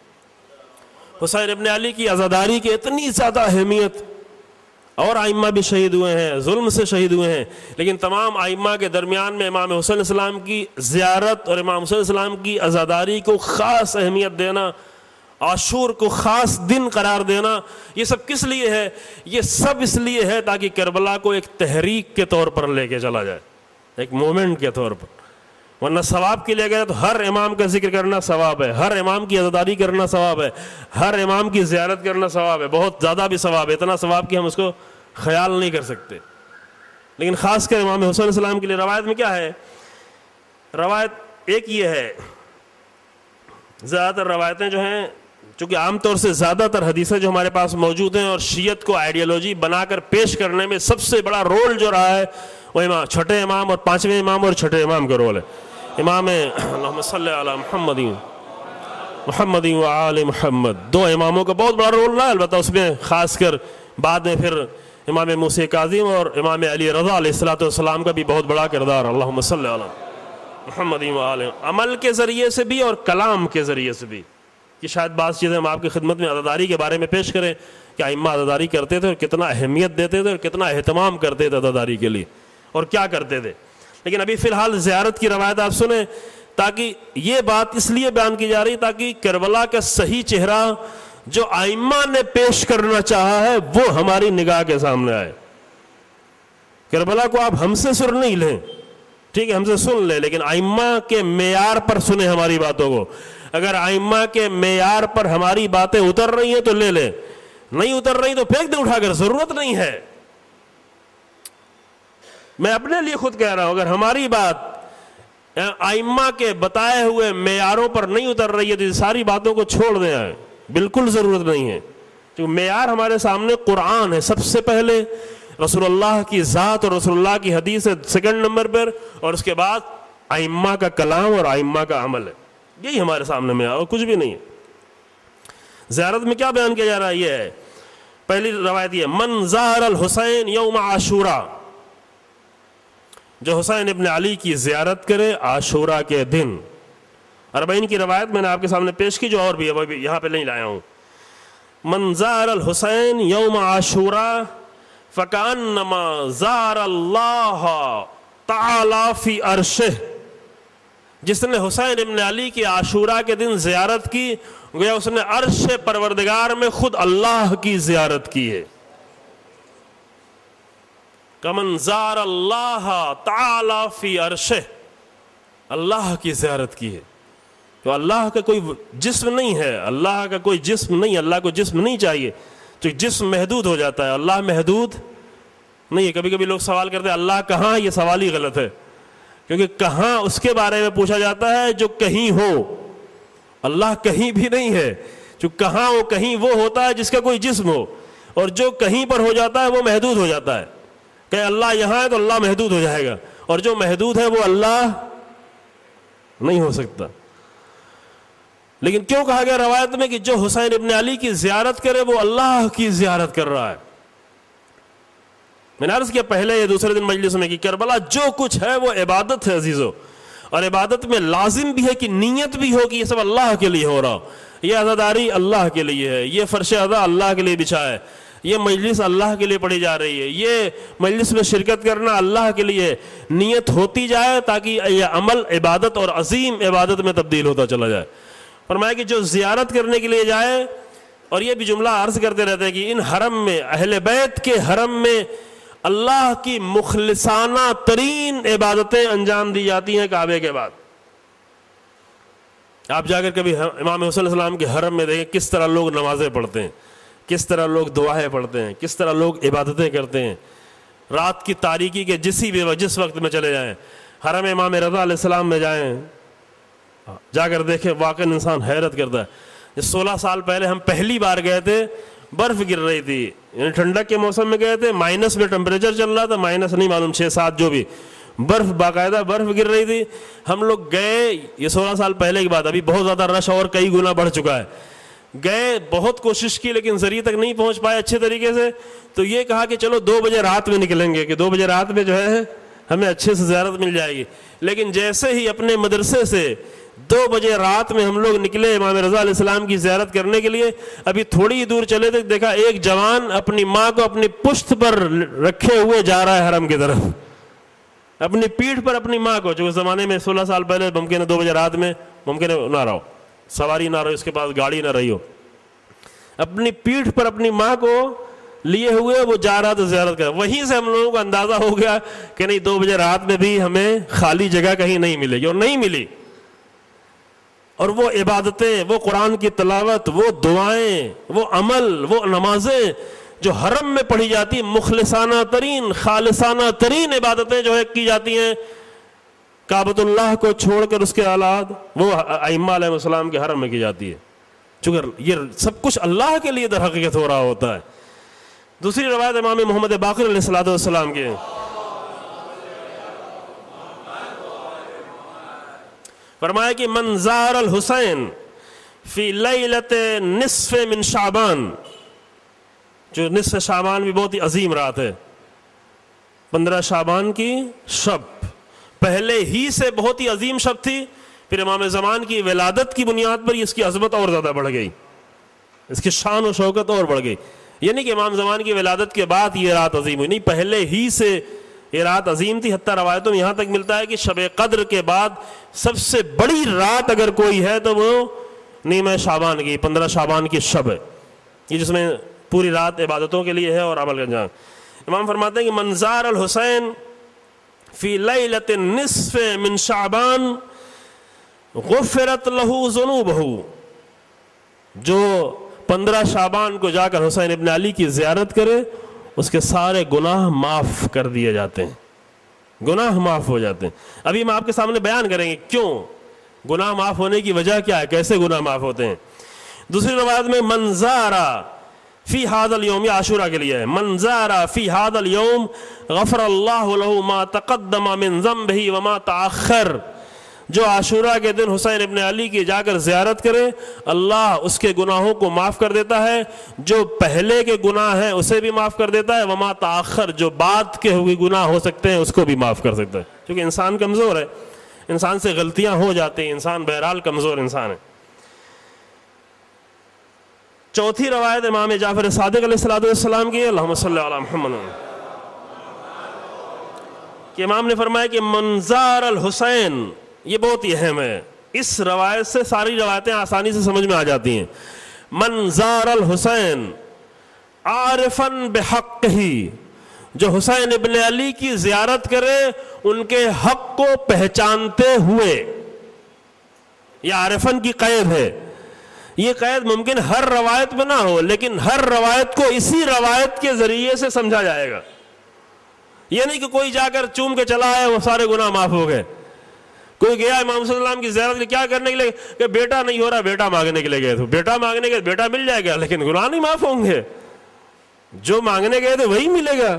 حسین ابن علی کی عزاداری کی اتنی زیادہ اہمیت۔ اور ائمہ بھی شہید ہوئے ہیں، ظلم سے شہید ہوئے ہیں، لیکن تمام ائمہ کے درمیان میں امام حسین علیہ السلام کی زیارت اور امام حسین علیہ السلام کی عزاداری کو خاص اہمیت دینا، عاشور کو خاص دن قرار دینا، یہ سب کس لیے ہے؟ یہ سب اس لیے ہے تاکہ کربلا کو ایک تحریک کے طور پر لے کے چلا جائے، ایک مومنٹ کے طور پر۔ ورنہ ثواب کے لیے گئے تو ہر امام کا ذکر کرنا ثواب ہے، ہر امام کی عزاداری کرنا ثواب ہے، ہر امام کی زیارت کرنا ثواب ہے، بہت زیادہ بھی ثواب ہے، اتنا ثواب کہ ہم اس کو خیال نہیں کر سکتے۔ لیکن خاص کر امام حسین علیہ السلام کے لیے روایت میں کیا ہے؟ روایت ایک یہ ہے، زیادہ تر روایتیں جو ہیں، چونکہ عام طور سے زیادہ تر حدیثیں جو ہمارے پاس موجود ہیں اور شیعت کو آئیڈیالوجی بنا کر پیش کرنے میں سب سے بڑا رول جو رہا ہے وہ امام چھٹے امام اور پانچویں امام اور چھٹے امام کا رول ہے۔ امام اللہم صلی علی محمد محمد و آل محمد، دو اماموں کا بہت بڑا رول رہا ہے، البتہ اس میں خاص کر بعد میں پھر امام موسیٰ کاظم اور امام علی رضا علیہ الصلوۃ والسلام کا بھی بہت بڑا کردار۔ اللہم صلی علی محمد و آل، عمل کے ذریعے سے بھی اور کلام کے ذریعے سے بھی، کہ شاید بعض چیزیں ہم آپ کی خدمت میں عزاداری کے بارے میں پیش کریں کہ ائمہ عزاداری کرتے تھے اور کتنا اہمیت دیتے تھے اور کتنا اہتمام کرتے تھے عزاداری کے لیے اور کیا کرتے تھے۔ لیکن ابھی فی الحال زیارت کی روایت آپ سنیں، تاکہ یہ بات اس لیے بیان کی جا رہی تاکہ کربلا کا صحیح چہرہ جو ائمہ نے پیش کرنا چاہا ہے وہ ہماری نگاہ کے سامنے آئے۔ کربلا کو آپ ہم سے سن نہیں لیں، ٹھیک ہے، ہم سے سن لیں، لیکن ائمہ کے معیار پر سنیں ہماری باتوں کو۔ اگر ائمہ کے معیار پر ہماری باتیں اتر رہی ہیں تو لے لیں، نہیں اتر رہی تو پھینک دیں اٹھا کر، ضرورت نہیں ہے۔ میں اپنے لیے خود کہہ رہا ہوں، اگر ہماری بات ائمہ کے بتائے ہوئے معیاروں پر نہیں اتر رہی ہے تو ساری باتوں کو چھوڑ دیں، آئے بالکل ضرورت نہیں ہے، کیونکہ معیار ہمارے سامنے قرآن ہے سب سے پہلے، رسول اللہ کی ذات اور رسول اللہ کی حدیث ہے سیکنڈ نمبر پر، اور اس کے بعد ائمہ کا کلام اور ائمہ کا عمل ہے، یہی ہمارے سامنے معیار اور کچھ بھی نہیں ہے۔ زیارت میں کیا بیان کیا جا رہا ہے؟ یہ ہے پہلی روایت، یہ من زار الحسین یوم عاشورہ، جو حسین ابن علی کی زیارت کرے عاشورہ کے دن۔ اربعین کی روایت میں نے آپ کے سامنے پیش کی جو اور بھی ہے، وہ بھی یہاں پہ نہیں لایا ہوں۔ من زار الحسین یوم عاشورہ فکأنما زار اللہ تعالی فی عرشہ، جس نے حسین ابن علی کی عاشورہ کے دن زیارت کی گویا اس نے عرش پروردگار میں خود اللہ کی زیارت کی ہے۔ کمن زار اللہ تعالی فی عرشہ، اللہ کی زیارت کی ہے۔ تو اللہ کا کوئی جسم نہیں ہے، اللہ کا کوئی جسم نہیں، اللہ کو جسم نہیں چاہیے، تو جسم محدود ہو جاتا ہے، اللہ محدود نہیں ہے۔ کبھی کبھی لوگ سوال کرتے ہیں اللہ کہاں، یہ سوال ہی غلط ہے، کیونکہ کہاں اس کے بارے میں پوچھا جاتا ہے جو کہیں ہو، اللہ کہیں بھی نہیں ہے۔ جو کہاں ہو، کہیں وہ ہوتا ہے جس کا کوئی جسم ہو، اور جو کہیں پر ہو جاتا ہے وہ محدود ہو جاتا ہے۔ کہ اللہ یہاں ہے تو اللہ محدود ہو جائے گا، اور جو محدود ہے وہ اللہ نہیں ہو سکتا۔ لیکن کیوں کہا گیا روایت میں کہ جو حسین ابن علی کی زیارت کرے وہ اللہ کی زیارت کر رہا ہے؟ میں نے عرض کیا پہلے یا دوسرے دن مجلس میں کہ کربلا جو کچھ ہے وہ عبادت ہے عزیزو، اور عبادت میں لازم بھی ہے کہ نیت بھی ہو کہ یہ سب اللہ کے لیے ہو رہا ہو، یہ عزاداری اللہ کے لیے ہے، یہ فرش ادا اللہ کے لیے بچھا ہے، یہ مجلس اللہ کے لیے پڑھی جا رہی ہے، یہ مجلس میں شرکت کرنا اللہ کے لیے، نیت ہوتی جائے تاکہ یہ عمل عبادت اور عظیم عبادت میں تبدیل ہوتا چلا جائے۔ فرمایا کہ جو زیارت کرنے کے لیے جائے، اور یہ بھی جملہ عرض کرتے رہتے ہیں کہ ان حرم میں، اہل بیت کے حرم میں اللہ کی مخلصانہ ترین عبادتیں انجام دی جاتی ہیں کعبے کے بعد. آپ جا کر کبھی امام حسین علیہ السلام کے حرم میں دیکھیں کس طرح لوگ نمازیں پڑھتے ہیں, کس طرح لوگ دعائیں پڑھتے ہیں, کس طرح لوگ عبادتیں کرتے ہیں. رات کی تاریکی کے جسی بھی جس وقت میں چلے جائیں, حرم امام رضا علیہ السلام میں جائیں, جا کر دیکھیں, واقعی انسان حیرت کرتا ہے. سولہ سال پہلے ہم پہلی بار گئے تھے, برف گر رہی تھی, یعنی ٹھنڈک کے موسم میں گئے تھے, مائنس میں ٹمپریچر چل رہا تھا, مائنس نہیں معلوم چھ سات جو بھی, برف باقاعدہ برف گر رہی تھی. ہم لوگ گئے, یہ سولہ سال پہلے کی بات, ابھی بہت زیادہ رش اور کئی گنا بڑھ چکا ہے. گئے, بہت کوشش کی لیکن ذریعے تک نہیں پہنچ پائے اچھے طریقے سے. تو یہ کہا کہ چلو دو بجے رات میں نکلیں گے, کہ دو بجے رات میں جو ہے ہمیں اچھے سے زیارت مل جائے گی. لیکن جیسے ہی اپنے مدرسے سے دو بجے رات میں ہم لوگ نکلے امام رضا علیہ السلام کی زیارت کرنے کے لیے, ابھی تھوڑی ہی دور چلے تھے, دیکھا ایک جوان اپنی ماں کو اپنی پشت پر رکھے ہوئے جا رہا ہے حرم کی طرف, اپنی پیٹھ پر اپنی ماں کو, جو اس زمانے میں سولہ سال پہلے ممکن ہے دو بجے رات میں ممکن ہے نہ رہا ہو, سواری نہ رہو, اس کے پاس گاڑی نہ رہی ہو, اپنی پیٹھ پر اپنی ماں کو لیے ہوئے وہ جا رہا تھا زیارت کر. وہیں سے ہم لوگوں کو اندازہ ہو گیا کہ نہیں, دو بجے رات میں بھی ہمیں خالی جگہ کہیں نہیں ملے گی, اور نہیں ملی. اور وہ عبادتیں, وہ قرآن کی تلاوت, وہ دعائیں, وہ عمل, وہ نمازیں جو حرم میں پڑھی جاتی, مخلصانہ ترین خالصانہ ترین عبادتیں جو ہے کی جاتی ہیں کعبۃ اللہ کو چھوڑ کر, اس کے اولاد وہ ائمہ علیہ السلام کے حرم میں کی جاتی ہے, چونکہ یہ سب کچھ اللہ کے لیے در حقیقت ہو رہا ہوتا ہے. دوسری روایت امام محمد باقر علیہ الصلوۃ والسلام کی, فرمایا کہ من زار الحسین فی لیلۃ نصف من شعبان, جو نصف شعبان بھی بہت ہی عظیم رات ہے, پندرہ شعبان کی شب پہلے ہی سے بہت ہی عظیم شب تھی, پھر امام زمان کی ولادت کی بنیاد پر اس کی عظمت اور زیادہ بڑھ گئی, اس کی شان و شوکت اور بڑھ گئی. یعنی کہ امام زمان کی ولادت کے بعد یہ رات عظیم ہوئی, نہیں پہلے ہی سے یہ رات عظیم تھی. حتیٰ روایتوں میں یہاں تک ملتا ہے کہ شب قدر کے بعد سب سے بڑی رات اگر کوئی ہے تو وہ نیمہ شعبان کی, پندرہ شعبان کی شب ہے, یہ جس میں پوری رات عبادتوں کے لیے ہے اور عمل کا انجام. امام فرماتے ہیں کہ من زار الحسین فی لیلۃ نصف من شعبان غفرت لہ ذنوبہ, جو پندرہ شعبان کو جا کر حسین ابن علی کی زیارت کرے اس کے سارے گناہ معاف کر دیے جاتے ہیں, گناہ معاف ہو جاتے ہیں. ابھی ہم آپ کے سامنے بیان کریں گے کیوں گناہ معاف ہونے کی وجہ کیا ہے, کیسے گناہ معاف ہوتے ہیں. دوسری روایت میں من زارا فی ھذا الیوم, یہ عاشورہ کے لیے ہے, من زارا فی ھذا الیوم غفر اللہ لہ ما تقدم من ذنبہ وما تأخر, جو عاشورہ کے دن حسین ابن علی کی جا کر زیارت کرے اللہ اس کے گناہوں کو معاف کر دیتا ہے, جو پہلے کے گناہ ہیں اسے بھی معاف کر دیتا ہے, وما تآخر, جو بعد کے ہوئے گناہ ہو سکتے ہیں اس کو بھی معاف کر سکتا ہے, کیونکہ انسان کمزور ہے, انسان سے غلطیاں ہو جاتی ہیں, انسان بہرحال کمزور انسان ہے. چوتھی روایت امام جعفر صادق علیہ الصلوۃ والسلام کی, اللہم صلی علی محمد, کہ امام نے فرمایا کہ من زار الحسین, یہ بہت ہی اہم ہے, اس روایت سے ساری روایتیں آسانی سے سمجھ میں آ جاتی ہیں. من زار الحسین عارفا بحقہ, جو حسین ابن علی کی زیارت کرے ان کے حق کو پہچانتے ہوئے, یہ عارفن کی قید ہے. یہ قید ممکن ہر روایت میں نہ ہو, لیکن ہر روایت کو اسی روایت کے ذریعے سے سمجھا جائے گا. یہ نہیں کہ کوئی جا کر چوم کے چلا ہے وہ سارے گناہ معاف ہو گئے. کوئی گیا امام صلی اللہ علیہ وسلم کی زیارت کے کیا کرنے کے لیے, کہ بیٹا نہیں ہو رہا, بیٹا مانگنے کے لیے گئے تھے, بیٹا مانگنے کے بیٹا مل جائے گا لیکن گناہ نہیں معاف ہوں گے, جو مانگنے گئے تھے وہی ملے گا.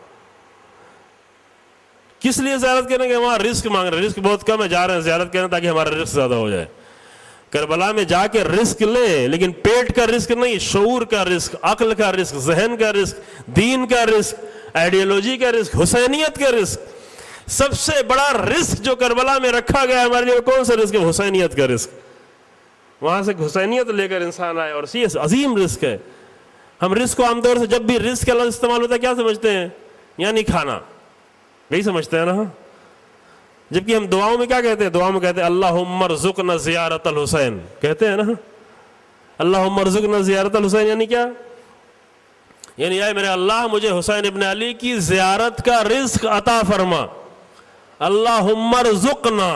کس لیے زیارت کرنے گئے, وہاں رزق مانگ رہے, رزق بہت کم ہے, جا رہے ہیں زیارت کرنے تاکہ ہمارا رزق زیادہ ہو جائے. کربلا میں جا کے رزق لیں, لیکن پیٹ کا رزق نہیں, شعور کا رزق, عقل کا رزق, ذہن کا رزق, دین کا رزق, آئیڈیالوجی کا رزق, حسینیت کا رزق. سب سے بڑا رزق جو کربلا میں رکھا گیا ہمارے لیے کون سا رزق ہے, حسینیت کا رزق. وہاں سے حسینیت لے کر انسان آئے, اور یہ عظیم رزق ہے. ہم رزق کو عام طور سے جب بھی رزق کا لفظ استعمال ہوتا ہے کیا سمجھتے ہیں, یعنی کھانا, یہی سمجھتے ہیں نا. جبکہ ہم دعاؤں میں کیا کہتے ہیں, دعاؤں میں کہتے ہیں اللہم ارزقنا زیارت الحسین, کہتے ہیں نا, اللہم ارزقنا زیارت الحسین, یعنی کیا, یعنی اے میرے اللہ مجھے حسین ابن علی کی زیارت کا رزق عطا فرما، اللہم ارزقنا،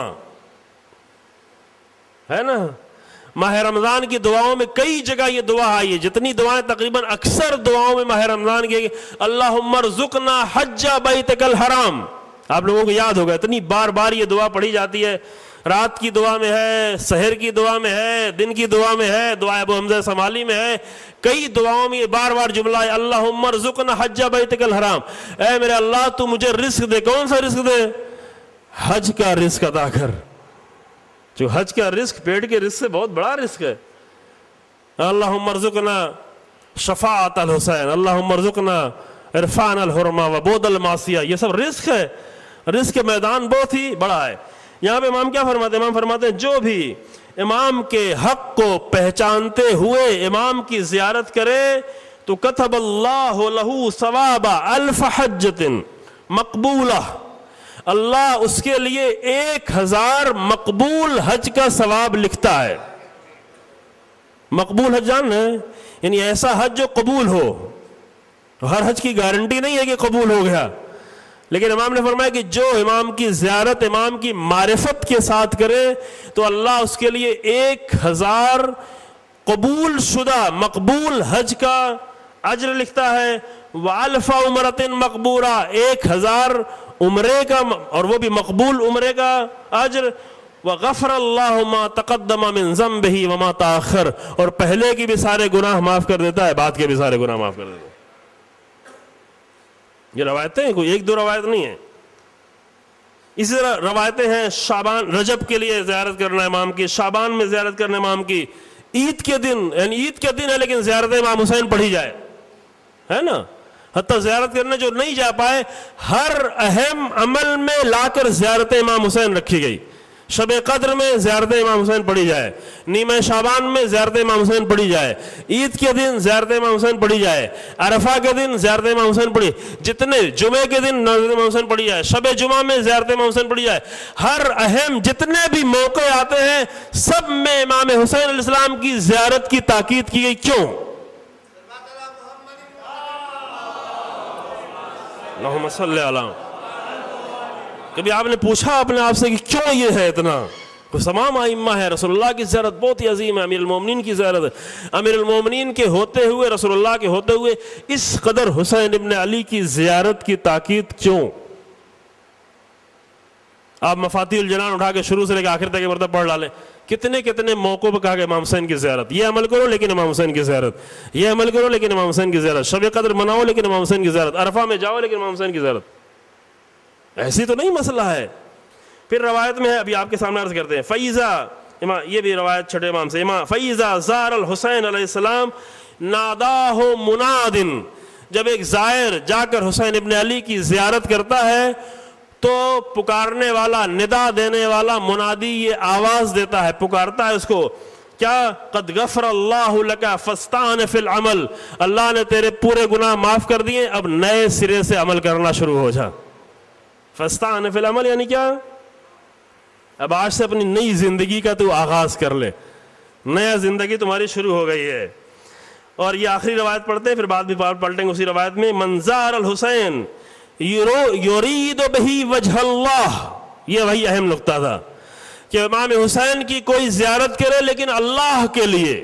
ہے نا. ماہ رمضان کی دعاؤں میں کئی جگہ یہ دعا آئی ہے، جتنی دعائیں تقریباً اکثر دعاؤں میں ماہ رمضان کی، اللہم ارزقنا حج بیتک الحرام. آپ لوگوں کو یاد ہوگا اتنی بار بار یہ دعا پڑھی جاتی ہے، رات کی دعا میں ہے، سحر کی دعا میں ہے، دن کی دعا میں ہے، دعا ابو حمزہ سمالی میں ہے، کئی دعاؤں میں یہ بار بار جملہ ہے اللہم ارزقنا حج بیتک الحرام. اے میرے اللہ تو مجھے رزق دے. کون سا رزق دے؟ حج کا رزق عطا کر. جو حج کا رزق پیٹ کے رزق سے بہت بڑا رزق ہے. اللہم ارزقنا شفاعت الحسین، اللہم ارزقنا عرفان الحرمہ و بود المعصیہ. یہ سب رزق ہے، رزق کے میدان بہت ہی بڑا ہے. یہاں پہ امام کیا فرماتے ہیں؟ امام فرماتے ہیں جو بھی امام کے حق کو پہچانتے ہوئے امام کی زیارت کرے تو کتب اللہ لہ ثواب الف حجۃ مقبولہ، اللہ اس کے لیے ایک ہزار مقبول حج کا ثواب لکھتا ہے. مقبول حج جان ہے یعنی ایسا حج جو قبول ہو. ہر حج کی گارنٹی نہیں ہے کہ قبول ہو گیا، لیکن امام نے فرمایا کہ جو امام کی زیارت امام کی معرفت کے ساتھ کرے تو اللہ اس کے لیے ایک ہزار قبول شدہ مقبول حج کا اجر لکھتا ہے. وَأَلْفَ عُمْرَةٍ مَقْبُورَةٍ، ایک ہزار عمرے کا اور وہ بھی مقبول عمرے کا اجر. وَغَفْرَ اللَّهُ مَا تَقَدَّمَ مِن ذَنبِهِ وَمَا تَأَخَّرَ، اور پہلے کی بھی سارے گناہ معاف کر دیتا ہے، بعد کے بھی سارے گناہ معاف کر دیتا ہے. یہ روایتیں کوئی ایک دو روایت نہیں ہیں. اسی طرح روایتیں ہیں شعبان رجب کے لیے زیارت کرنا امام کی، شعبان میں زیارت کرنا امام کی، عید کے دن، یعنی عید کے دن ہے لیکن زیارت امام حسین پڑھی جائے، ہے نا. حتیٰ زیارت کرنے جو نہیں جا پائے ہر اہم عمل میں لا کر زیارت امام حسین رکھی گئی. شب قدر میں زیارت امام حسین پڑھی جائے، نیمہ شعبان میں زیارت امام حسین پڑھی جائے، عید کے دن زیارت امام حسین پڑھی جائے، عرفہ کے دن زیارت امام حسین پڑھی، جتنے جمعے کے دن زیارت امام حسین پڑھی جائے، شب جمعہ میں زیارت امام حسین پڑھی جائے. ہر اہم جتنے بھی موقع آتے ہیں سب میں امام حسین علیہ السلام کی زیارت کی تاکید کی گئی. کیوں؟ اللہم صلی علیہ. کبھی آپ نے پوچھا اپنے آپ سے کہ کیوں یہ ہے اتنا؟ تمام ائمہ ہے، رسول اللہ کی زیارت بہت ہی عظیم ہے، امیر المومنین کی زیارت ہے. امیر المومنین کے ہوتے ہوئے، رسول اللہ کے ہوتے ہوئے اس قدر حسین ابن علی کی زیارت کی تاکید کیوں؟ آپ مفاتیح الجنان اٹھا کے شروع سے لے کے آخر تک مرتبہ پڑھ ڈالیں، کتنے کتنے موقعوں پہ کہا کہ امام حسین کی زیارت، یہ عمل کرو لیکن امام حسین کی زیارت، یہ عمل کرو لیکن امام حسین کی زیارت، شب قدر مناؤ لیکن امام حسین کی زیارت، عرفہ میں جاؤ لیکن امام حسین کی زیارت. ایسی تو نہیں مسئلہ ہے. پھر روایت میں ہے، ابھی آپ کے سامنے عرض کرتے ہیں، فیضا، یہ بھی روایت چھٹے امام سے، امام فیضا زار الحسین علیہ السلام ناداہ منادن، جب ایک زائر جا کر حسین ابن علی کی زیارت کرتا ہے تو پکارنے والا، ندا دینے والا منادی یہ آواز دیتا ہے، پکارتا ہے اس کو، کیا؟ قد غفر اللہ لک فاستعن فی العمل، اللہ نے تیرے پورے گناہ معاف کر دیے، اب نئے سرے سے عمل کرنا شروع ہو جا. فاستعن فی العمل یعنی کیا؟ اب آج سے اپنی نئی زندگی کا تو آغاز کر لے، نیا زندگی تمہاری شروع ہو گئی ہے. اور یہ آخری روایت پڑھتے ہیں، پھر بعد بھی پلٹیں گے اسی روایت میں. منظار الحسین یرید بہی وجہ اللہ، یہ وہی اہم نقطہ تھا کہ امام حسین کی کوئی زیارت کرے لیکن اللہ کے لیے،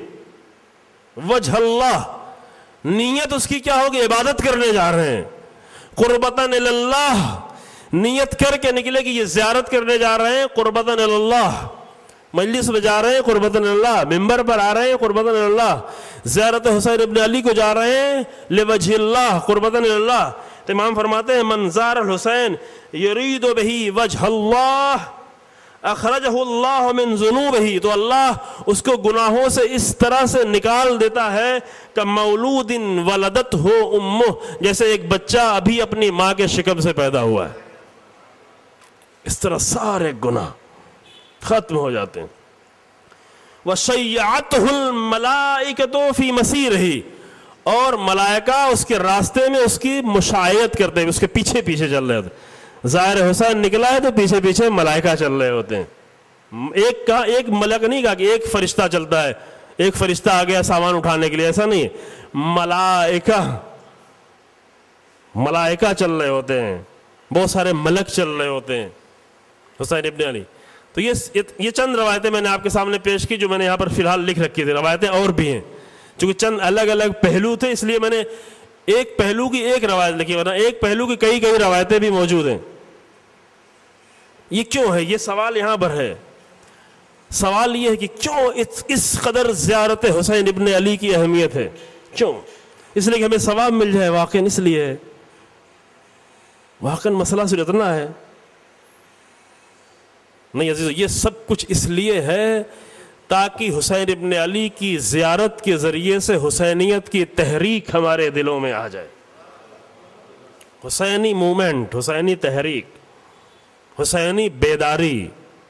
وجہ اللہ، نیت اس کی کیا ہوگی؟ عبادت کرنے جا رہے ہیں، قربتاً اللہ، نیت کر کے نکلے کہ یہ زیارت کرنے جا رہے ہیں قربتاً اللہ، مجلس میں جا رہے ہیں قربتاً اللہ، ممبر پر آ رہے ہیں قربتاً اللہ، زیارت حسین ابن علی کو جا رہے ہیں لوجہ اللہ، قربتاً اللہ. تو امام فرماتے ہیں منظار الحسین یرید بہی وجہ اللہ اخرجہ اللہ من ذنوبہ، تو اللہ اس کو گناہوں سے اس طرح سے نکال دیتا ہے کہ مولود ولدت ہو امہ، جیسے ایک بچہ ابھی اپنی ماں کے شکم سے پیدا ہوا ہے، اس طرح سارے گناہ ختم ہو جاتے ہیں. وَشَيَّعَتْهُ الْمَلَائِكَةُ فِي مَسِيرِهِ، اور ملائکہ اس کے راستے میں اس کی مشایعت کرتے ہیں، اس کے پیچھے پیچھے چل رہے ہوتے ہیں. ظاہر حسین نکلا ہے تو پیچھے پیچھے ملائکہ چل رہے ہوتے ہیں. ایک کا ایک ملک نہیں کہا کہ ایک فرشتہ چلتا ہے، ایک فرشتہ آ گیا سامان اٹھانے کے لیے، ایسا نہیں ہے. ملائکہ ملائکہ چل رہے ہوتے ہیں، بہت سارے ملک چل رہے ہوتے ہیں حسین ابن علی. تو یہ یہ چند روایتیں میں نے آپ کے سامنے پیش کی جو میں نے یہاں پر فی الحال لکھ رکھی تھی. روایتیں اور بھی ہیں چونکہ چند الگ الگ پہلو تھے اس لیے میں نے ایک پہلو کی ایک روایت لکھی، ورنہ ایک پہلو کی کئی کئی روایتیں بھی موجود ہیں. یہ کیوں ہے؟ یہ سوال یہاں پر ہے. سوال یہ ہے کہ کیوں اس قدر زیارت حسین ابن علی کی اہمیت ہے؟ کیوں؟ اس لیے کہ ہمیں ثواب مل جائے. واقعاً اس لیے ہے، واقعاً مسئلہ صرف اتنا ہے نہیں عزیزو. یہ سب کچھ اس لیے ہے تاکہ حسین ابن علی کی زیارت کے ذریعے سے حسینیت کی تحریک ہمارے دلوں میں آ جائے. حسینی مومنٹ، حسینی تحریک، حسینی بیداری.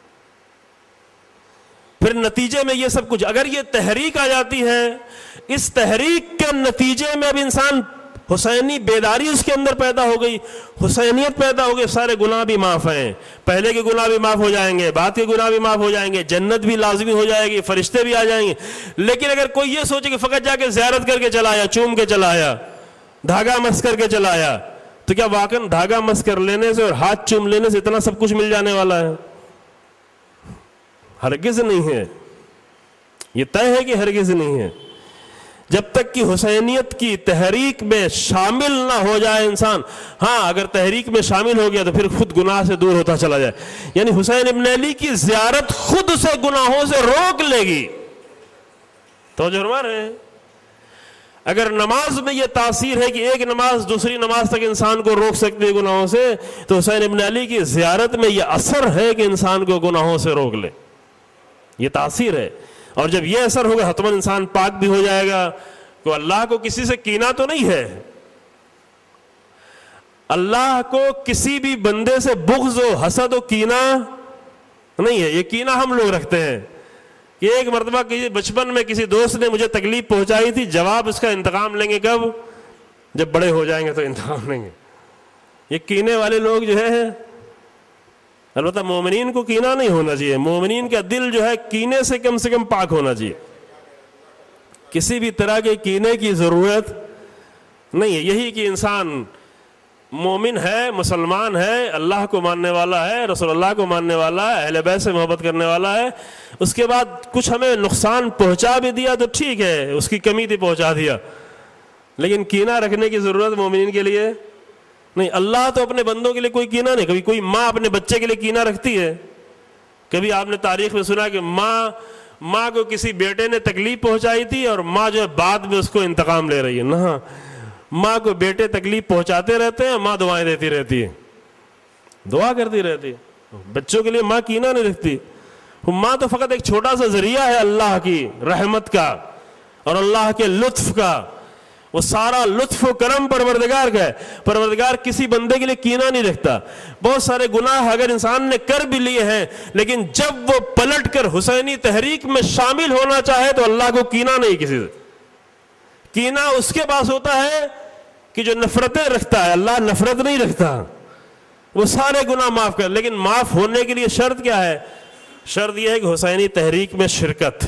پھر نتیجے میں یہ سب کچھ اگر یہ تحریک آ جاتی ہے، اس تحریک کے نتیجے میں اب انسان حسینی بیداری اس کے اندر پیدا ہو گئی، حسینیت پیدا ہو گئی، سارے گناہ بھی معاف ہیں. پہلے کے گناہ بھی معاف ہو جائیں گے، بعد کے گناہ بھی معاف ہو جائیں گے، جنت بھی لازمی ہو جائے گی، فرشتے بھی آ جائیں گے. لیکن اگر کوئی یہ سوچے کہ فقط جا کے زیارت کر کے چلا آیا، چوم کے چلا آیا، دھاگا مس کر کے چلا آیا، تو کیا واقعا دھاگا مس کر لینے سے اور ہاتھ چوم لینے سے اتنا سب کچھ مل جانے والا ہے؟ ہرگز نہیں ہے. یہ طے ہے کہ ہرگز نہیں ہے. جب تک کہ حسینیت کی تحریک میں شامل نہ ہو جائے انسان. ہاں اگر تحریک میں شامل ہو گیا تو پھر خود گناہ سے دور ہوتا چلا جائے. یعنی حسین ابن علی کی زیارت خود سے گناہوں سے روک لے گی. توجہ فرما رہے ہیں؟ اگر نماز میں یہ تاثیر ہے کہ ایک نماز دوسری نماز تک انسان کو روک سکتی ہے گناہوں سے، تو حسین ابن علی کی زیارت میں یہ اثر ہے کہ انسان کو گناہوں سے روک لے. یہ تاثیر ہے. اور جب یہ اثر ہوگا حتماً انسان پاک بھی ہو جائے گا. کہ اللہ کو کسی سے کینہ تو نہیں ہے، اللہ کو کسی بھی بندے سے بغض و حسد و کینہ نہیں ہے. یہ کینہ ہم لوگ رکھتے ہیں کہ ایک مرتبہ کسی بچپن میں کسی دوست نے مجھے تکلیف پہنچائی تھی، جواب اس کا انتقام لیں گے کب؟ جب بڑے ہو جائیں گے تو انتقام لیں گے. یہ کینے والے لوگ جو ہے، البتہ مومنین کو کینہ نہیں ہونا چاہیے. مومنین کا دل جو ہے کینے سے کم سے کم پاک ہونا چاہیے. کسی بھی طرح کے کینے کی ضرورت نہیں ہے. یہی کہ انسان مومن ہے، مسلمان ہے، اللہ کو ماننے والا ہے، رسول اللہ کو ماننے والا ہے، اہل بیت سے محبت کرنے والا ہے، اس کے بعد کچھ ہمیں نقصان پہنچا بھی دیا تو ٹھیک ہے، اس کی کمی تھی پہنچا دیا، لیکن کینہ رکھنے کی ضرورت مومنین کے لیے نہیں. اللہ تو اپنے بندوں کے لیے کوئی کینہ نہیں. کبھی کوئی ماں اپنے بچے کے لیے کینہ رکھتی ہے؟ کبھی آپ نے تاریخ میں سنا کہ ماں ماں کو کسی بیٹے نے تکلیف پہنچائی تھی اور ماں جو ہے بعد میں اس کو انتقام لے رہی ہے؟ نہ، ماں کو بیٹے تکلیف پہنچاتے رہتے ہیں، ماں دعائیں دیتی رہتی ہے، دعا کرتی رہتی ہے. بچوں کے لیے ماں کینہ نہیں رکھتی. ماں تو فقط ایک چھوٹا سا ذریعہ ہے اللہ کی رحمت کا اور اللہ کے لطف کا. وہ سارا لطف و کرم پروردگار کا ہے. پروردگار کسی بندے کے لیے کینہ نہیں رکھتا. بہت سارے گناہ اگر انسان نے کر بھی لیے ہیں، لیکن جب وہ پلٹ کر حسینی تحریک میں شامل ہونا چاہے تو اللہ کو کینہ نہیں کسی سے. کینہ اس کے پاس ہوتا ہے کہ جو نفرتیں رکھتا ہے. اللہ نفرت نہیں رکھتا. وہ سارے گناہ معاف کر، لیکن معاف ہونے کے لیے شرط کیا ہے؟ شرط یہ ہے کہ حسینی تحریک میں شرکت،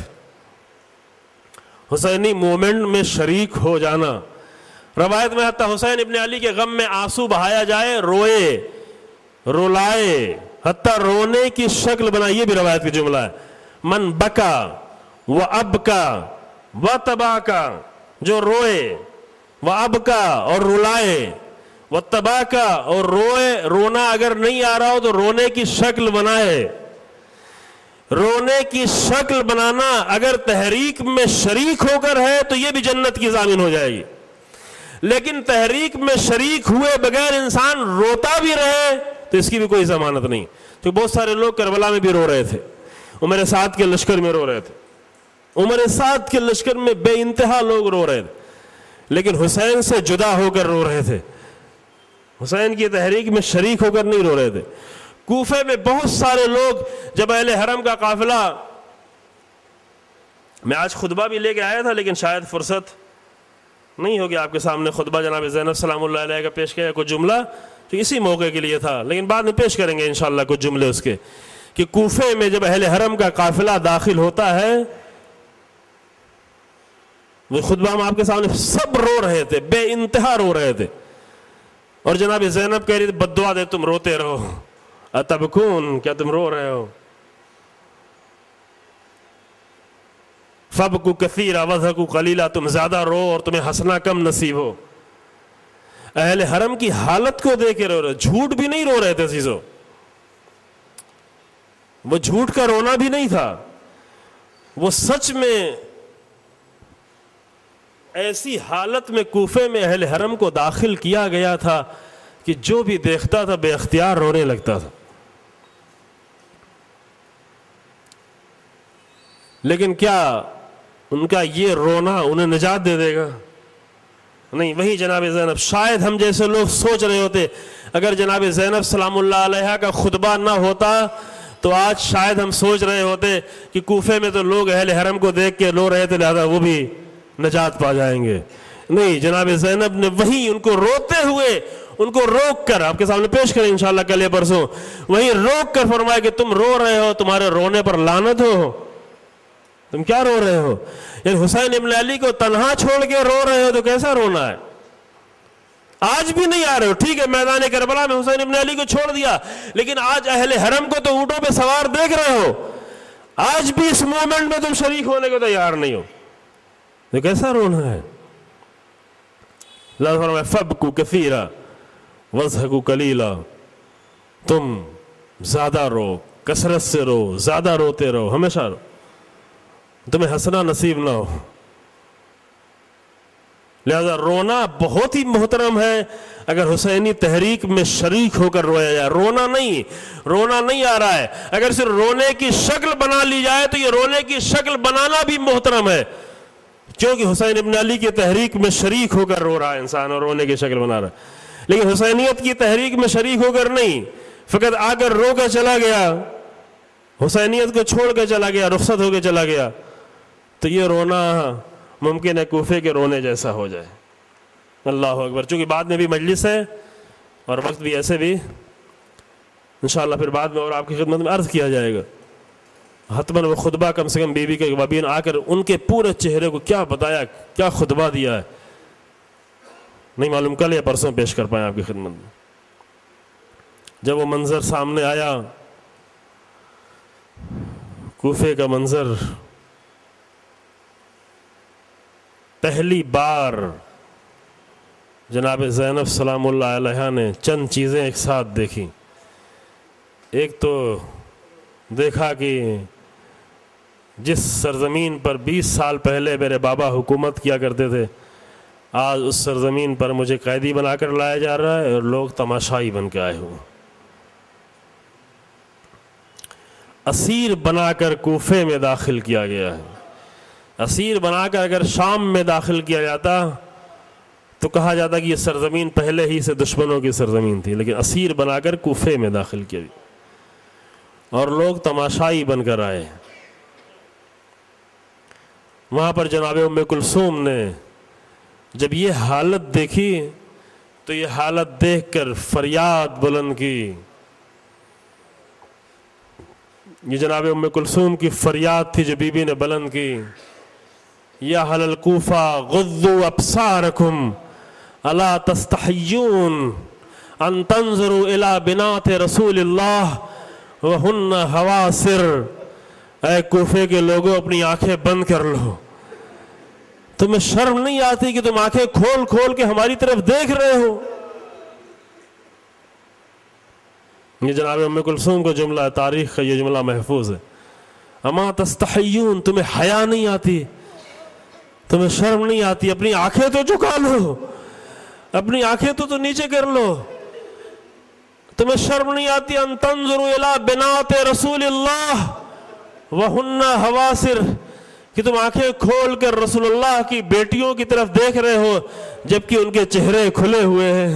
حسینی مومنٹ میں شریک ہو جانا. روایت میں حتیٰ حسین ابن علی کے غم میں آنسو بہایا جائے، روئے، رولائے، حتیٰ رونے کی شکل بنائی. یہ بھی روایت کی جملہ ہے. من بکا و ابکا و تباکا، جو روئے، و ابکا اور رولائے، و تباکا اور روئے، رونا اگر نہیں آ رہا ہو تو رونے کی شکل بنائے. رونے کی شکل بنانا اگر تحریک میں شریک ہو کر ہے تو یہ بھی جنت کی ضامن ہو جائے گی. لیکن تحریک میں شریک ہوئے بغیر انسان روتا بھی رہے تو اس کی بھی کوئی ضمانت نہیں. تو بہت سارے لوگ کربلا میں بھی رو رہے تھے، عمر سعد کے لشکر میں رو رہے تھے، عمر سعد کے لشکر میں بے انتہا لوگ رو رہے تھے، لیکن حسین سے جدا ہو کر رو رہے تھے. حسین کی تحریک میں شریک ہو کر نہیں رو رہے تھے. کوفے میں بہت سارے لوگ جب اہل حرم کا قافلہ، میں آج خطبہ بھی لے کے آیا تھا لیکن شاید فرصت نہیں ہوگی آپ کے سامنے خطبہ جناب زینب سلام اللہ علیہ کا پیش کیا کچھ جملہ تو اسی موقع کے لیے تھا، لیکن بعد میں پیش کریں گے انشاءاللہ کچھ جملے اس کے، کہ کوفے میں جب اہل حرم کا قافلہ داخل ہوتا ہے، وہ خطبہ ہم آپ کے سامنے، سب رو رہے تھے، بے انتہا رو رہے تھے. اور جناب زینب کہہ رہی تھی بد دعا دے تم روتے رہو، اتبکون، کیا تم رو رہے ہو؟ فبکوا کثیرا وضحکوا قلیلا، تم زیادہ رو اور تمہیں ہنسنا کم نصیب ہو۔ اہل حرم کی حالت کو دیکھ کے رو رہے، جھوٹ بھی نہیں رو رہے تھے عزیزو، وہ جھوٹ کا رونا بھی نہیں تھا، وہ سچ میں ایسی حالت میں کوفے میں اہل حرم کو داخل کیا گیا تھا کہ جو بھی دیکھتا تھا بے اختیار رونے لگتا تھا۔ لیکن کیا ان کا یہ رونا انہیں نجات دے دے گا؟ نہیں۔ وہی جناب زینب، شاید ہم جیسے لوگ سوچ رہے ہوتے اگر جناب زینب سلام اللہ علیہا کا خطبہ نہ ہوتا تو آج شاید ہم سوچ رہے ہوتے کہ کوفے میں تو لوگ اہل حرم کو دیکھ کے رو رہے تھے، لہذا وہ بھی نجات پا جائیں گے۔ نہیں، جناب زینب نے وہی ان کو روتے ہوئے، ان کو روک کر آپ کے سامنے پیش کریں انشاءاللہ کل یا پرسوں، وہی روک کر فرمایا کہ تم رو رہے ہو، تمہارے رونے پر لعنت ہو، تم کیا رو رہے ہو؟ یعنی حسین ابن علی کو تنہا چھوڑ کے رو رہے ہو تو کیسا رونا ہے؟ آج بھی نہیں آ رہے ہو، ٹھیک ہے میدان کربلا میں حسین ابن علی کو چھوڑ دیا، لیکن آج اہل حرم کو تو اونٹوں پہ سوار دیکھ رہے ہو، آج بھی اس مومنٹ میں تم شریک ہونے کو تیار نہیں ہو، تو کیسا رونا ہے؟ اللہ فرمائے فبکوا کثیرا وضحکوا قلیلا، تم زیادہ رو، کثرت سے رو، زیادہ روتے رہو، ہمیشہ رو، تمہیں ہنسنا نصیب نہ ہو۔ لہذا رونا بہت ہی محترم ہے اگر حسینی تحریک میں شریک ہو کر رویا جائے۔ رونا نہیں، رونا نہیں آ رہا ہے، اگر صرف رونے کی شکل بنا لی جائے تو یہ رونے کی شکل بنانا بھی محترم ہے، کیونکہ حسین ابن علی کی تحریک میں شریک ہو کر رو رہا ہے انسان اور رونے کی شکل بنا رہا ہے، لیکن حسینیت کی تحریک میں شریک ہو کر نہیں، فقط آ کر رو کر چلا گیا، حسینیت کو چھوڑ کر چلا گیا، رخصت ہو کے چلا گیا، تو یہ رونا ممکن ہے کوفے کے رونے جیسا ہو جائے۔ اللہ اکبر۔ چونکہ بعد میں بھی مجلس ہے اور وقت بھی ایسے بھی انشاءاللہ پھر بعد میں اور آپ کی خدمت میں عرض کیا جائے گا، حتماً وہ خطبہ کم سے کم بی بی کے وابین آ کر ان کے پورے چہرے کو کیا بتایا، کیا خطبہ دیا ہے، نہیں معلوم کل یا پرسوں پیش کر پائیں آپ کی خدمت میں۔ جب وہ منظر سامنے آیا، کوفے کا منظر، پہلی بار جناب زینب سلام اللہ علیہا نے چند چیزیں ایک ساتھ دیکھی۔ ایک تو دیکھا کہ جس سرزمین پر بیس سال پہلے میرے بابا حکومت کیا کرتے تھے، آج اس سرزمین پر مجھے قیدی بنا کر لایا جا رہا ہے اور لوگ تماشائی بن کے آئے ہوئے، اسیر بنا کر کوفے میں داخل کیا گیا ہے۔ اسیر بنا کر اگر شام میں داخل کیا جاتا تو کہا جاتا کہ یہ سرزمین پہلے ہی سے دشمنوں کی سرزمین تھی، لیکن اسیر بنا کر کوفے میں داخل کیا گیا اور لوگ تماشائی بن کر آئے۔ وہاں پر جناب ام کلثوم نے جب یہ حالت دیکھی تو یہ حالت دیکھ کر فریاد بلند کی۔ یہ جناب ام کلثوم کی فریاد تھی جو بی بی نے بلند کی، یا اہل الکوفہ غضوا ابصارکم الا تستحیون ان تنظروا الی بنات رسول اللہ وہن حواسر، اے کوفے کے لوگوں اپنی آنکھیں بند کر لو، تمہیں شرم نہیں آتی کہ تم آنکھیں کھول کھول کے ہماری طرف دیکھ رہے ہو؟ یہ جناب ام کلثوم کا جملہ ہے، تاریخ کا یہ جملہ محفوظ ہے۔ اما تستحیون، تمہیں حیا نہیں آتی، تمہیں شرم نہیں آتی، اپنی آنکھیں تو جھکا لو، اپنی آنکھیں تو تو نیچے کر لو، تمہیں شرم نہیں آتی ان تنظروا الی بنات رسول اللہ وہن حواسر، کہ تم آنکھیں کھول کر رسول اللہ کی بیٹیوں کی طرف دیکھ رہے ہو جبکہ ان کے چہرے کھلے ہوئے ہیں،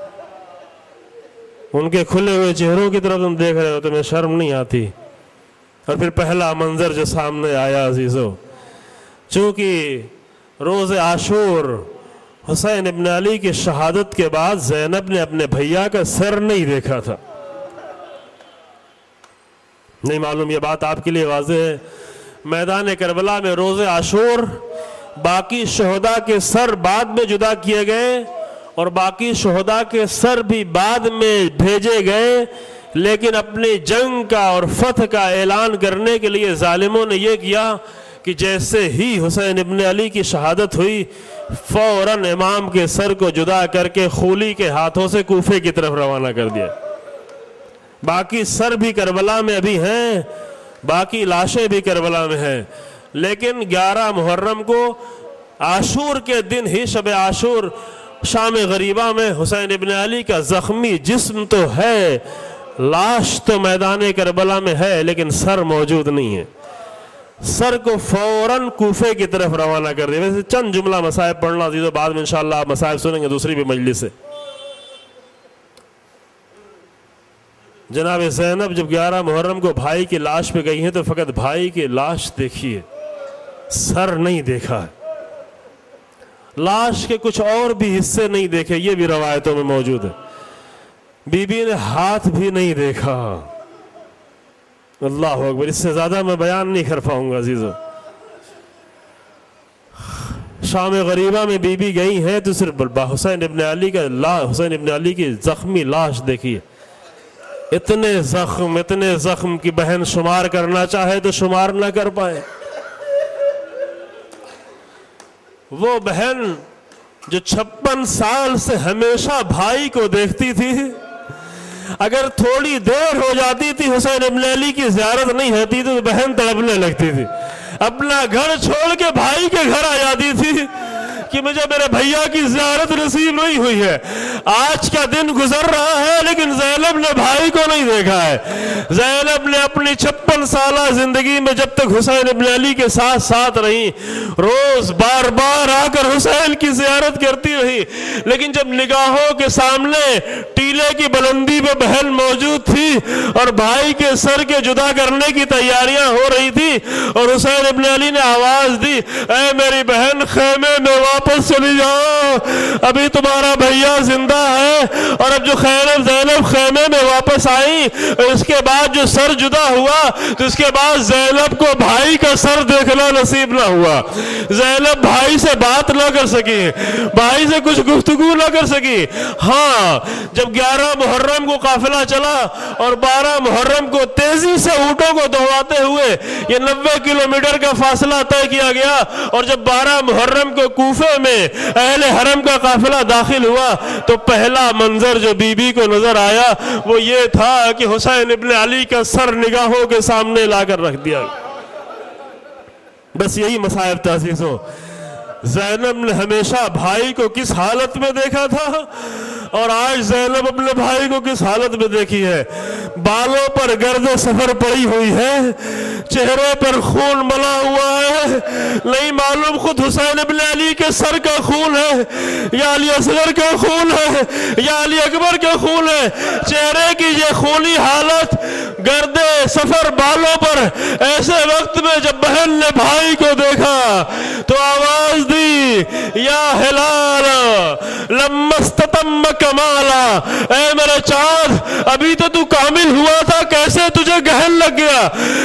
ان کے کھلے ہوئے چہروں کی طرف تم دیکھ رہے ہو، تمہیں شرم نہیں آتی؟ اور پھر پہلا منظر جو سامنے آیا عزیزو، چونکہ روز عاشور حسین ابن علی کی شہادت کے بعد زینب نے اپنے بھیا کا سر نہیں دیکھا تھا۔ نہیں معلوم یہ بات آپ کے لیے واضح ہے، میدان کربلا میں روز عاشور باقی شہداء کے سر بعد میں جدا کیے گئے اور باقی شہداء کے سر بھی بعد میں بھیجے گئے، لیکن اپنی جنگ کا اور فتح کا اعلان کرنے کے لیے ظالموں نے یہ کیا کہ جیسے ہی حسین ابن علی کی شہادت ہوئی فوراً امام کے سر کو جدا کر کے خولی کے ہاتھوں سے کوفے کی طرف روانہ کر دیا۔ باقی سر بھی کربلا میں ابھی ہیں، باقی لاشیں بھی کربلا میں ہیں، لیکن گیارہ محرم کو عاشور کے دن ہی شب عاشور شام غریبہ میں حسین ابن علی کا زخمی جسم تو ہے، لاش تو میدان کربلا میں ہے، لیکن سر موجود نہیں ہے۔ سر کو فوراً کوفے کی طرف روانہ کر دیا۔ ویسے چند جملہ مصائب پڑھنا عزیزو، بعد میں انشاءاللہ آپ مصائب سنیں گے دوسری بھی مجلس سے۔ جناب زینب جب گیارہ محرم کو بھائی کی لاش پہ گئی ہیں تو فقط بھائی کی لاش دیکھی ہے، سر نہیں دیکھا ہے۔ لاش کے کچھ اور بھی حصے نہیں دیکھے، یہ بھی روایتوں میں موجود ہے۔ بی بی نے ہاتھ بھی نہیں دیکھا۔ اللہ اکبر، اس سے زیادہ میں بیان نہیں کر پاؤں گا عزیزو۔ شام غریبہ میں بی بی گئی ہیں تو صرف حسین ابن علی کا حسین ابن علی کی زخمی لاش دیکھی ہے۔ اتنے زخم اتنے زخم کی بہن شمار کرنا چاہے تو شمار نہ کر پائے۔ وہ بہن جو چھپن سال سے ہمیشہ بھائی کو دیکھتی تھی، اگر تھوڑی دیر ہو جاتی تھی حسین ابن علی کی زیارت نہیں ہوتی تو بہن تڑپنے لگتی تھی، اپنا گھر چھوڑ کے بھائی کے گھر آ جاتی تھی کہ مجھے میرے بھیا کی زیارت نصیب نہیں ہوئی ہے۔ آج کا دن گزر رہا ہے لیکن زینب نے بھائی کو نہیں دیکھا ہے۔ زینب نے اپنی چھپن سالہ زندگی میں جب تک حسین ابن علی کے ساتھ ساتھ رہی، روز بار بار آ کر حسین کی زیارت کرتی رہی، لیکن جب نگاہوں کے سامنے ٹیلے کی بلندی پہ بہن موجود تھی اور بھائی کے سر کے جدا کرنے کی تیاریاں ہو رہی تھی اور حسین ابن علی نے آواز دی، اے میری بہن خیمے میں واپس چلی جاؤ، ابھی تمہارا بھیا زندہ ہے۔ اور اب جو خیر زینب خیمے میں واپس آئی، اس کے بعد جو سر جدا ہوا تو اس کے بعد زینب کو بھائی کا سر دیکھنا نصیب نہ ہوا۔ زینب بھائی سے بات نہ کر سکی، بھائی سے کچھ گفتگو نہ کر سکی۔ ہاں جب گیارہ محرم کو قافلہ چلا اور بارہ محرم کو تیزی سے اونٹوں کو دوڑاتے ہوئے یہ نوے کلومیٹر کا فاصلہ طے کیا گیا، اور جب بارہ محرم کو کوفے میں اہل حرم کا قافلہ داخل ہوا تو پہلا منظر جو بی بی کو نظر آیا وہ یہ تھا کہ حسین ابن علی کا سر نگاہوں کے سامنے لا کر رکھ دیا۔ بس یہی مصائب تھا عزیزو۔ زینب نے ہمیشہ بھائی کو کس حالت میں دیکھا تھا اور آج زینب اپنے بھائی کو کس حالت میں دیکھی ہے۔ بالوں پر گرد سفر پڑی ہوئی ہے، چہرے پر خون ملا ہوا ہے، نہیں معلوم خود حسین ابن علی کے سر کا خون ہے یا علی اصغر کا خون ہے یا علی اکبر کا خون ہے۔ چہرے کی یہ خونی حالت، گرد سفر بالوں پر، ایسے وقت میں جب بہن نے بھائی کو دیکھا تو آواز دی، یا ہلال لما استتم کمالا، اے میرے چاند ابھی تو تو کامل ہوا تھا، کیسے تجھے گہن لگ گیا۔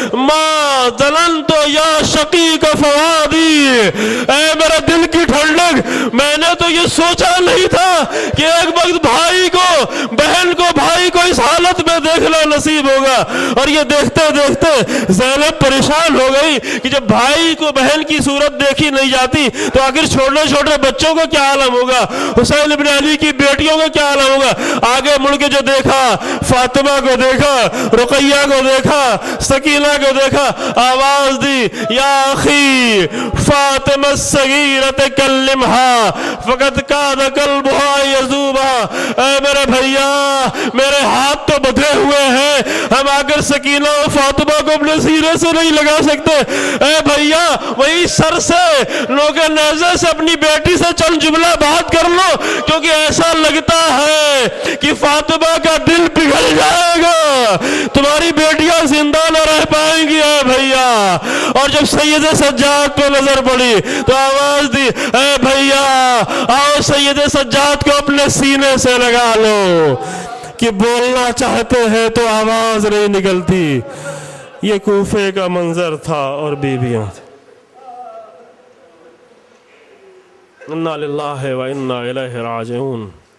ما ظننت یا شقیق فوادی، اے میرے دل کی ٹھنڈک، میں نے تو یہ سوچا نہیں تھا کہ ایک وقت بھائی کو بہن کو بھائی کو اس حالت میں دیکھنا نصیب ہوگا۔ اور یہ دیکھتے دیکھتے زینب پریشان ہو گئی کہ جب بھائی کو بہن کی صورت دیکھی نہیں جاتی تو آخر چھوٹے چھوٹے بچوں کو کیا عالم ہوگا، حسین ابن علی کی بیٹیوں کو کیا عالم ہوگا۔ آگے مڑ کے جو دیکھا، فاطمہ کو دیکھا، رقیہ کو دیکھا، سکینہ کو دیکھا، آواز دی، یا اخی فاطمہ الصغیرۃ کلمھا فقد کاد قلبھا یذوبھا، اے میرے بھیا میرے ہاتھ تو بدھے ہوئے ہیں، ہم آگر سکینہ و فاطمہ کو اپنے سینے سے نہیں لگا سکتے۔ اے بھیا وہی سر سے لوگے نیزے سے اپنی بیٹی سے چند جملہ بات کر لو، کیونکہ ایسا لگتا ہے کہ فاطمہ کا دل پگھل جائے گا، تمہاری بیٹیاں زندہ نہ رہ پائیں گی۔ اے بھیا، اور جب سید سجاد پہ نظر پڑی تو آواز دی، اے بھیا آؤ سید سجاد کو اپنے سینے سے لگا لو، کہ بولنا چاہتے ہیں تو آواز نہیں نکلتی۔ یہ کوفے کا منظر تھا اور بیویاں تھیں۔ انا للہ و انا الیہ راجعون۔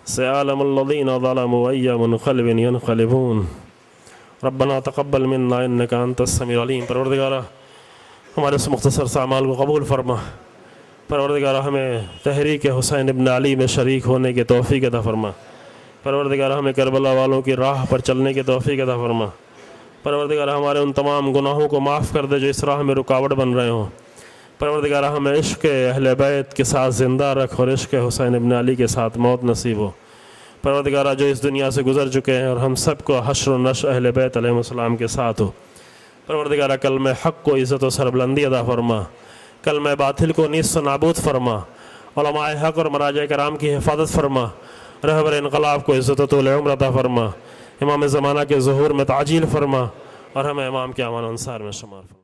سيعلم الذين ظلموا أي منقلب ينقلبون ربنا تقبل منا إنك أنت السميع العليم۔ پروردگارہ ہمارے اس مختصر سے اعمال کو قبول فرما۔ پروردگارہ ہمیں تحریک حسین ابن علی میں شریک ہونے کی توفیق عطا فرما۔ پروردگارہ ہمیں کربلا والوں کی راہ پر چلنے کی توفیق عطا فرما۔ پروردگارہ ہمارے ان تمام گناہوں کو معاف کر دے جو اس راہ میں رکاوٹ بن رہے ہوں۔ پروردگارہ ہمیں عشق اہل بیت کے ساتھ زندہ رکھ اور عشق حسین ابن علی کے ساتھ موت نصیب ہو۔ پروردگارہ جو اس دنیا سے گزر چکے ہیں اور ہم سب کو حشر و نشر اہل بیت علیہ السلام کے ساتھ ہو۔ پروردگارہ کلمہ حق کو عزت و سربلندی عطا فرما، کلمہ باطل کو نیست و نابود فرما، علماء حق اور مراجع کرام کی حفاظت فرما، رہبر انقلاب کو عزت و طول عمر عطا فرما، امام زمانہ کے ظہور میں تعجیل فرما اور ہمیں امام کے امان انصار میں شمار فرما۔